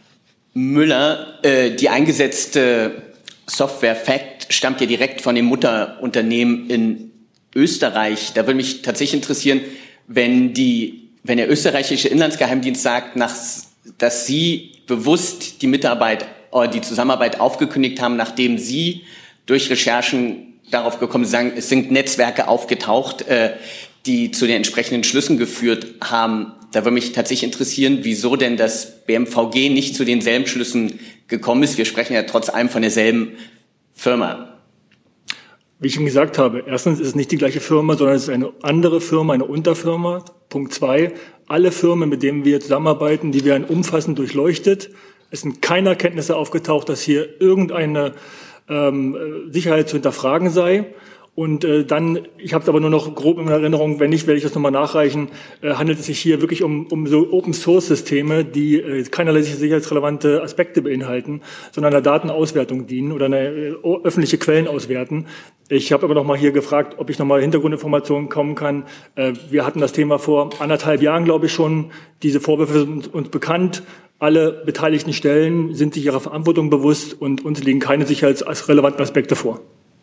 S7: Müller. Äh, die eingesetzte Software FACT stammt ja direkt von dem Mutterunternehmen in Österreich. Da würde mich tatsächlich interessieren, wenn die, wenn der österreichische Inlandsgeheimdienst sagt, nach, dass Sie bewusst die Mitarbeit oder die Zusammenarbeit aufgekündigt haben, nachdem Sie durch Recherchen darauf gekommen sind, sagen, es sind Netzwerke aufgetaucht, äh, die zu den entsprechenden Schlüssen geführt haben. Da würde mich tatsächlich interessieren, wieso denn das B M V G nicht zu denselben Schlüssen gekommen ist. Wir sprechen ja trotz allem von derselben Firma.
S4: Wie ich schon gesagt habe, erstens ist es nicht die gleiche Firma, sondern es ist eine andere Firma, eine Unterfirma. Punkt zwei, alle Firmen, mit denen wir zusammenarbeiten, die werden umfassend durchleuchtet. Es sind keine Erkenntnisse aufgetaucht, dass hier irgendeine ähm, Sicherheit zu hinterfragen sei. Und äh, dann, ich habe es aber nur noch grob in Erinnerung, wenn nicht, werde ich das nochmal nachreichen, äh, handelt es sich hier wirklich um, um so Open-Source-Systeme, die äh, keinerlei sicherheitsrelevante Aspekte beinhalten, sondern einer Datenauswertung dienen oder eine äh, öffentliche Quellen auswerten. Ich habe aber nochmal hier gefragt, ob ich nochmal Hintergrundinformationen kommen kann. Äh, wir hatten das Thema vor anderthalb Jahren, glaube ich, schon. Diese Vorwürfe sind uns bekannt. Alle beteiligten Stellen sind sich ihrer Verantwortung bewusst und uns liegen keine sicherheitsrelevanten Aspekte vor.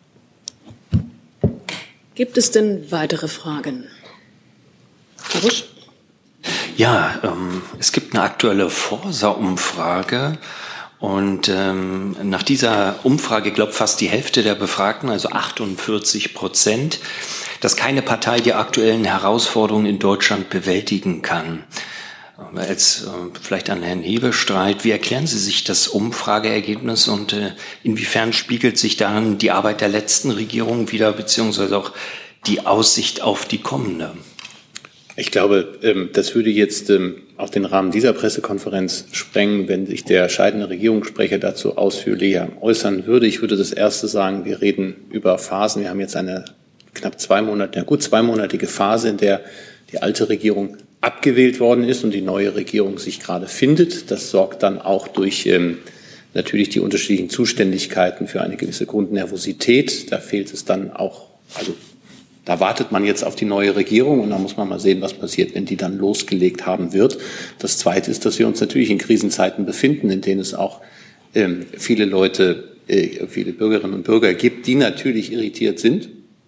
S1: Gibt es denn weitere Fragen? Herr Busch?
S19: Ja, ähm, es gibt eine aktuelle Forsa-Umfrage und ähm, nach dieser Umfrage glaubt fast die Hälfte der Befragten, also achtundvierzig Prozent, dass keine Partei die aktuellen Herausforderungen in Deutschland bewältigen kann. Als äh, vielleicht an Herrn Hebestreit, wie erklären Sie sich das Umfrageergebnis und äh, inwiefern spiegelt sich darin die Arbeit der letzten Regierung wider, beziehungsweise auch die Aussicht auf die kommende?
S2: Ich glaube, das würde jetzt auch den Rahmen dieser Pressekonferenz sprengen, wenn sich der scheidende Regierungssprecher dazu ausführlicher äußern würde. Ich würde das Erste sagen, wir reden über Phasen. Wir haben jetzt eine knapp zwei Monate, ja gut zweimonatige Phase, in der die alte Regierung abgewählt worden ist und die neue Regierung sich gerade findet. Das sorgt dann auch durch ähm, natürlich die unterschiedlichen Zuständigkeiten für eine gewisse Grundnervosität. Da fehlt es dann auch, also da wartet man jetzt auf die neue Regierung und da muss man mal sehen, was passiert, wenn die dann losgelegt haben wird. Das Zweite ist, dass wir uns natürlich in Krisenzeiten befinden, in denen es auch ähm, viele Leute, äh, viele Bürgerinnen und Bürger gibt, die natürlich irritiert sind,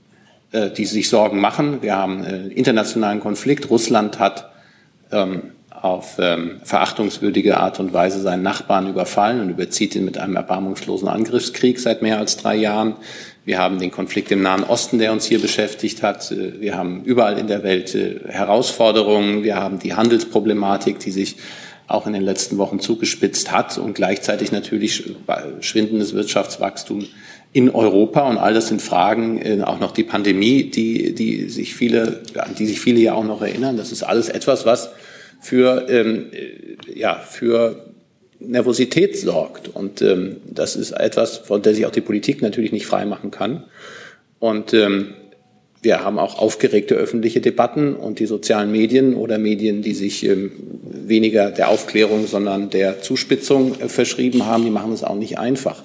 S2: äh, die sich Sorgen machen. Wir haben äh, internationalen Konflikt. Russland hat ähm, auf ähm, verachtungswürdige Art und Weise seinen Nachbarn überfallen und überzieht ihn mit einem erbarmungslosen Angriffskrieg seit mehr als drei Jahren. Wir haben den Konflikt im Nahen Osten, der uns hier beschäftigt hat. Wir haben überall in der Welt Herausforderungen. Wir haben die Handelsproblematik, die sich auch in den letzten Wochen zugespitzt hat und gleichzeitig natürlich schwindendes Wirtschaftswachstum in Europa. Und all das sind Fragen, auch noch die Pandemie, die, die sich viele, an die sich viele ja auch noch erinnern. Das ist alles etwas, was für, ähm, ja, für Nervosität sorgt. Und ähm, das ist etwas, von der sich auch die Politik natürlich nicht freimachen kann. Und ähm, wir haben auch aufgeregte öffentliche Debatten und die sozialen Medien oder Medien, die sich ähm, weniger der Aufklärung, sondern der Zuspitzung äh, verschrieben haben, die machen es auch nicht einfach.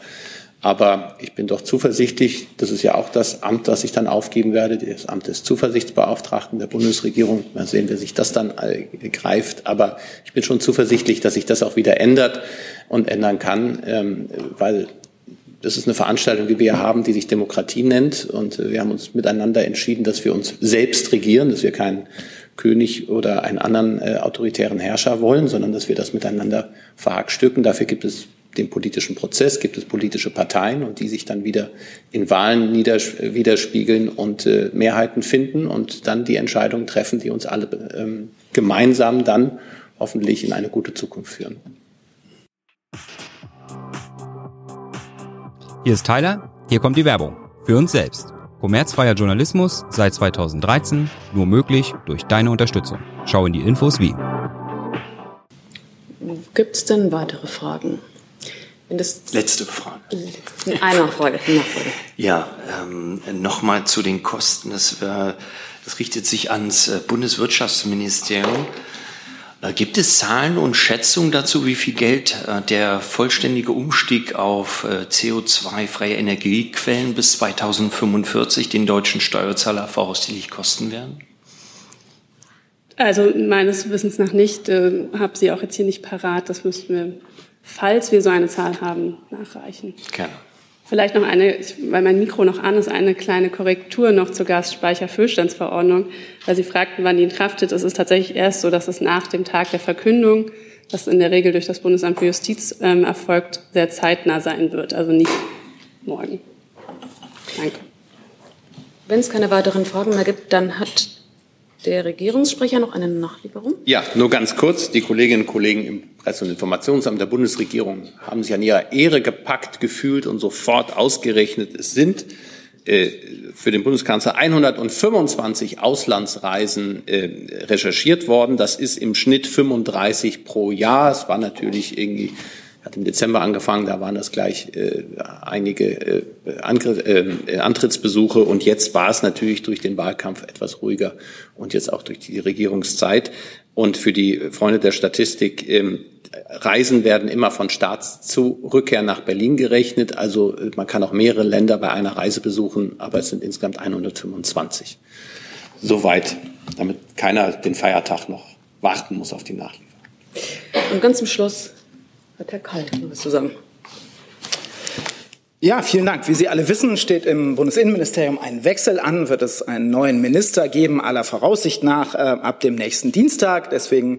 S2: Aber ich bin doch zuversichtlich, das ist ja auch das Amt, das ich dann aufgeben werde, das Amt des Zuversichtsbeauftragten der Bundesregierung. Mal sehen, wer sich das dann äh, greift. Aber ich bin schon zuversichtlich, dass sich das auch wieder ändert und ändern kann, ähm, weil das ist eine Veranstaltung, die wir haben, die sich Demokratie nennt. Und äh, wir haben uns miteinander entschieden, dass wir uns selbst regieren, dass wir keinen König oder einen anderen äh, autoritären Herrscher wollen, sondern dass wir das miteinander verhackstücken. Dafür gibt es den politischen Prozess, gibt es politische Parteien und die sich dann wieder in Wahlen nieders- widerspiegeln und äh, Mehrheiten finden und dann die Entscheidungen treffen, die uns alle ähm, gemeinsam dann hoffentlich in eine gute Zukunft führen.
S5: Hier ist Tyler, hier kommt die Werbung. Für uns selbst. Kommerzfreier Journalismus seit zweitausenddreizehn, nur möglich durch deine Unterstützung. Schau in die Infos wie.
S1: Gibt es denn weitere Fragen?
S19: Letzte Frage.
S1: Eine Frage. Nachfrage.
S19: Ja, ähm, nochmal zu den Kosten. Das, äh, das richtet sich ans äh, Bundeswirtschaftsministerium. Äh, gibt es Zahlen und Schätzungen dazu, wie viel Geld äh, der vollständige Umstieg auf äh, C O zwei freie Energiequellen bis zweitausendfünfundvierzig den deutschen Steuerzahler voraussichtlich kosten werden?
S13: Also meines Wissens nach nicht. Äh, habe sie auch jetzt hier nicht parat. Das müssten wir, falls wir so eine Zahl haben, nachreichen.
S19: Gerne.
S13: Vielleicht noch eine, weil mein Mikro noch an ist, eine kleine Korrektur noch zur Gasspeicherfüllstandsverordnung, weil Sie fragten, wann die in Kraft tritt. Es ist tatsächlich erst so, dass es nach dem Tag der Verkündung, das in der Regel durch das Bundesamt für Justiz ähm, erfolgt, sehr zeitnah sein wird, also nicht morgen. Danke.
S1: Wenn es keine weiteren Fragen mehr gibt, dann hat der Regierungssprecher noch eine Nachlieferung.
S2: Ja, nur ganz kurz. Die Kolleginnen und Kollegen im Presse- und Informationsamt der Bundesregierung haben sich an ihrer Ehre gepackt gefühlt und sofort ausgerechnet. Es sind äh, für den Bundeskanzler hundertfünfundzwanzig Auslandsreisen äh, recherchiert worden. Das ist im Schnitt fünfunddreißig pro Jahr. Es war natürlich irgendwie, hat im Dezember angefangen, da waren das gleich äh, einige äh, Angr- äh, Antrittsbesuche und jetzt war es natürlich durch den Wahlkampf etwas ruhiger und jetzt auch durch die Regierungszeit. Und für die Freunde der Statistik, ähm, Reisen werden immer von Start zu Rückkehr nach Berlin gerechnet. Also man kann auch mehrere Länder bei einer Reise besuchen, aber es sind insgesamt hundertfünfundzwanzig. Soweit, damit keiner den Feiertag noch warten muss auf die Nachlieferung.
S1: Und ganz zum Schluss hat Herr Kall was zu sagen.
S18: Ja, vielen Dank. Wie Sie alle wissen, steht im Bundesinnenministerium ein Wechsel an, wird es einen neuen Minister geben, aller Voraussicht nach äh, ab dem nächsten Dienstag. Deswegen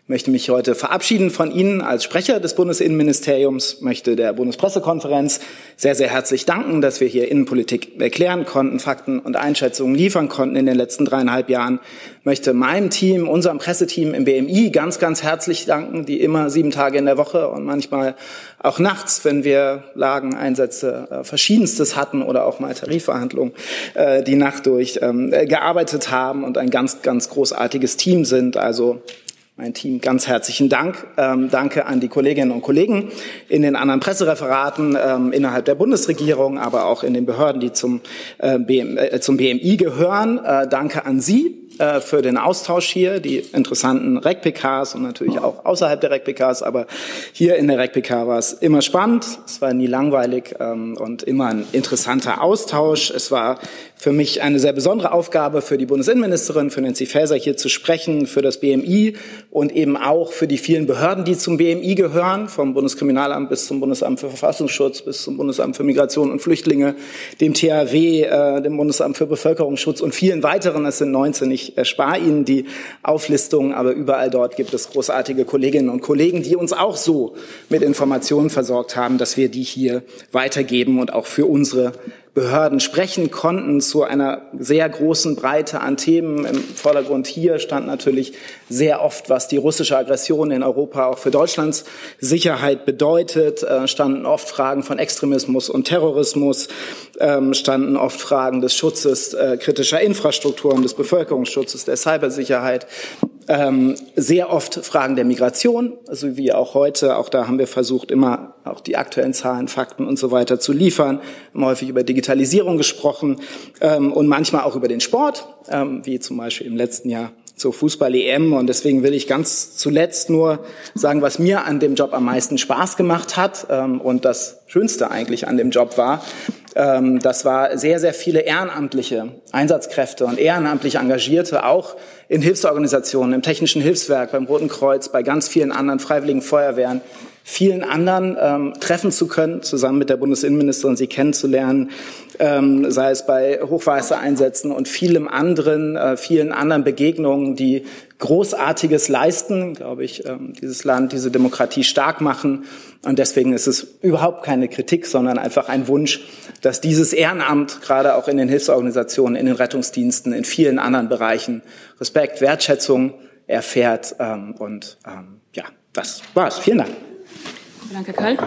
S18: Ich möchte mich heute verabschieden von Ihnen als Sprecher des Bundesinnenministeriums, möchte der Bundespressekonferenz sehr, sehr herzlich danken, dass wir hier Innenpolitik erklären konnten, Fakten und Einschätzungen liefern konnten in den letzten dreieinhalb Jahren. Ich möchte meinem Team, unserem Presseteam im B M I ganz, ganz herzlich danken, die immer sieben Tage in der Woche und manchmal auch nachts, wenn wir Lageneinsätze äh, verschiedenstes hatten oder auch mal Tarifverhandlungen, äh, die Nacht durch ähm, äh, gearbeitet haben und ein ganz, ganz großartiges Team sind. Also mein Team, ganz herzlichen Dank. Ähm, danke an die Kolleginnen und Kollegen in den anderen Pressereferaten ähm, innerhalb der Bundesregierung, aber auch in den Behörden, die zum, äh, B M, äh, zum B M I gehören. Äh, danke an Sie äh, für den Austausch hier, die interessanten R E C P Ks und natürlich auch außerhalb der R E C P Ks. Aber hier in der R E C P K war es immer spannend, es war nie langweilig ähm, und immer ein interessanter Austausch. Es war für mich eine sehr besondere Aufgabe für die Bundesinnenministerin, für Nancy Faeser hier zu sprechen, für das B M I und eben auch für die vielen Behörden, die zum B M I gehören, vom Bundeskriminalamt bis zum Bundesamt für Verfassungsschutz, bis zum Bundesamt für Migration und Flüchtlinge, dem T H W, äh, dem Bundesamt für Bevölkerungsschutz und vielen weiteren. Es sind neunzehn. Ich erspare Ihnen die Auflistung, aber überall dort gibt es großartige Kolleginnen und Kollegen, die uns auch so mit Informationen versorgt haben, dass wir die hier weitergeben und auch für unsere Behörden sprechen konnten zu einer sehr großen Breite an Themen. Im Vordergrund hier stand natürlich sehr oft, was die russische Aggression in Europa auch für Deutschlands Sicherheit bedeutet. Äh, standen oft Fragen von Extremismus und Terrorismus, ähm, standen oft Fragen des Schutzes äh, kritischer Infrastrukturen, des Bevölkerungsschutzes, der Cybersicherheit. Ähm, sehr oft Fragen der Migration, also wie auch heute. Auch da haben wir versucht, immer auch die aktuellen Zahlen, Fakten und so weiter zu liefern. Wir haben häufig über Digitalisierung gesprochen ähm, und manchmal auch über den Sport, ähm, wie zum Beispiel im letzten Jahr zur Fußball-E M. Und deswegen will ich ganz zuletzt nur sagen, was mir an dem Job am meisten Spaß gemacht hat ähm, und das Schönste eigentlich an dem Job war. Ähm, das war sehr, sehr viele ehrenamtliche Einsatzkräfte und ehrenamtlich Engagierte, auch in Hilfsorganisationen, im Technischen Hilfswerk, beim Roten Kreuz, bei ganz vielen anderen freiwilligen Feuerwehren, vielen anderen ähm, treffen zu können, zusammen mit der Bundesinnenministerin sie kennenzulernen, ähm, sei es bei Hochwassereinsätzen und vielem anderen, äh, vielen anderen Begegnungen, die Großartiges leisten, glaube ich, ähm, dieses Land, diese Demokratie stark machen. Und deswegen ist es überhaupt keine Kritik, sondern einfach ein Wunsch, dass dieses Ehrenamt gerade auch in den Hilfsorganisationen, in den Rettungsdiensten, in vielen anderen Bereichen Respekt, Wertschätzung erfährt. Ähm, und ähm, ja, das war's. Vielen Dank.
S1: Danke, Karl.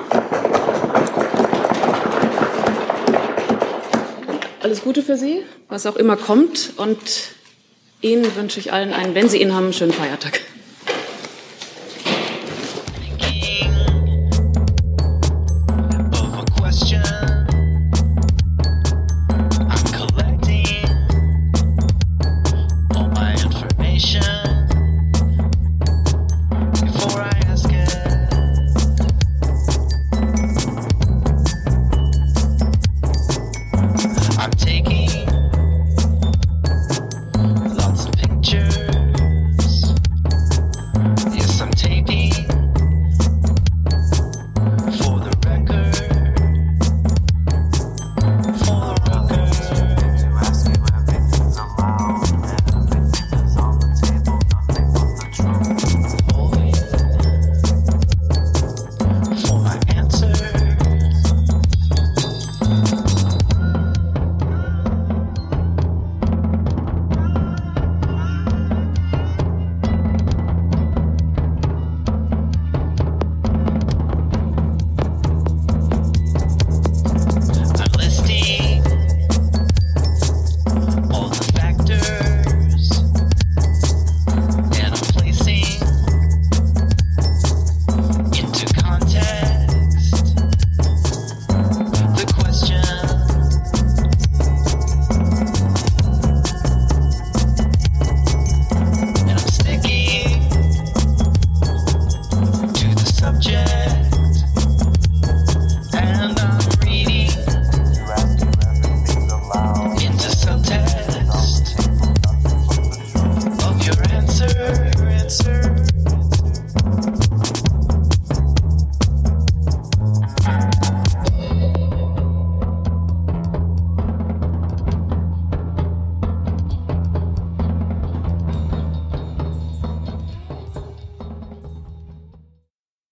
S1: Alles Gute für Sie, was auch immer kommt. Und Ihnen wünsche ich allen einen, wenn Sie ihn haben, schönen Feiertag.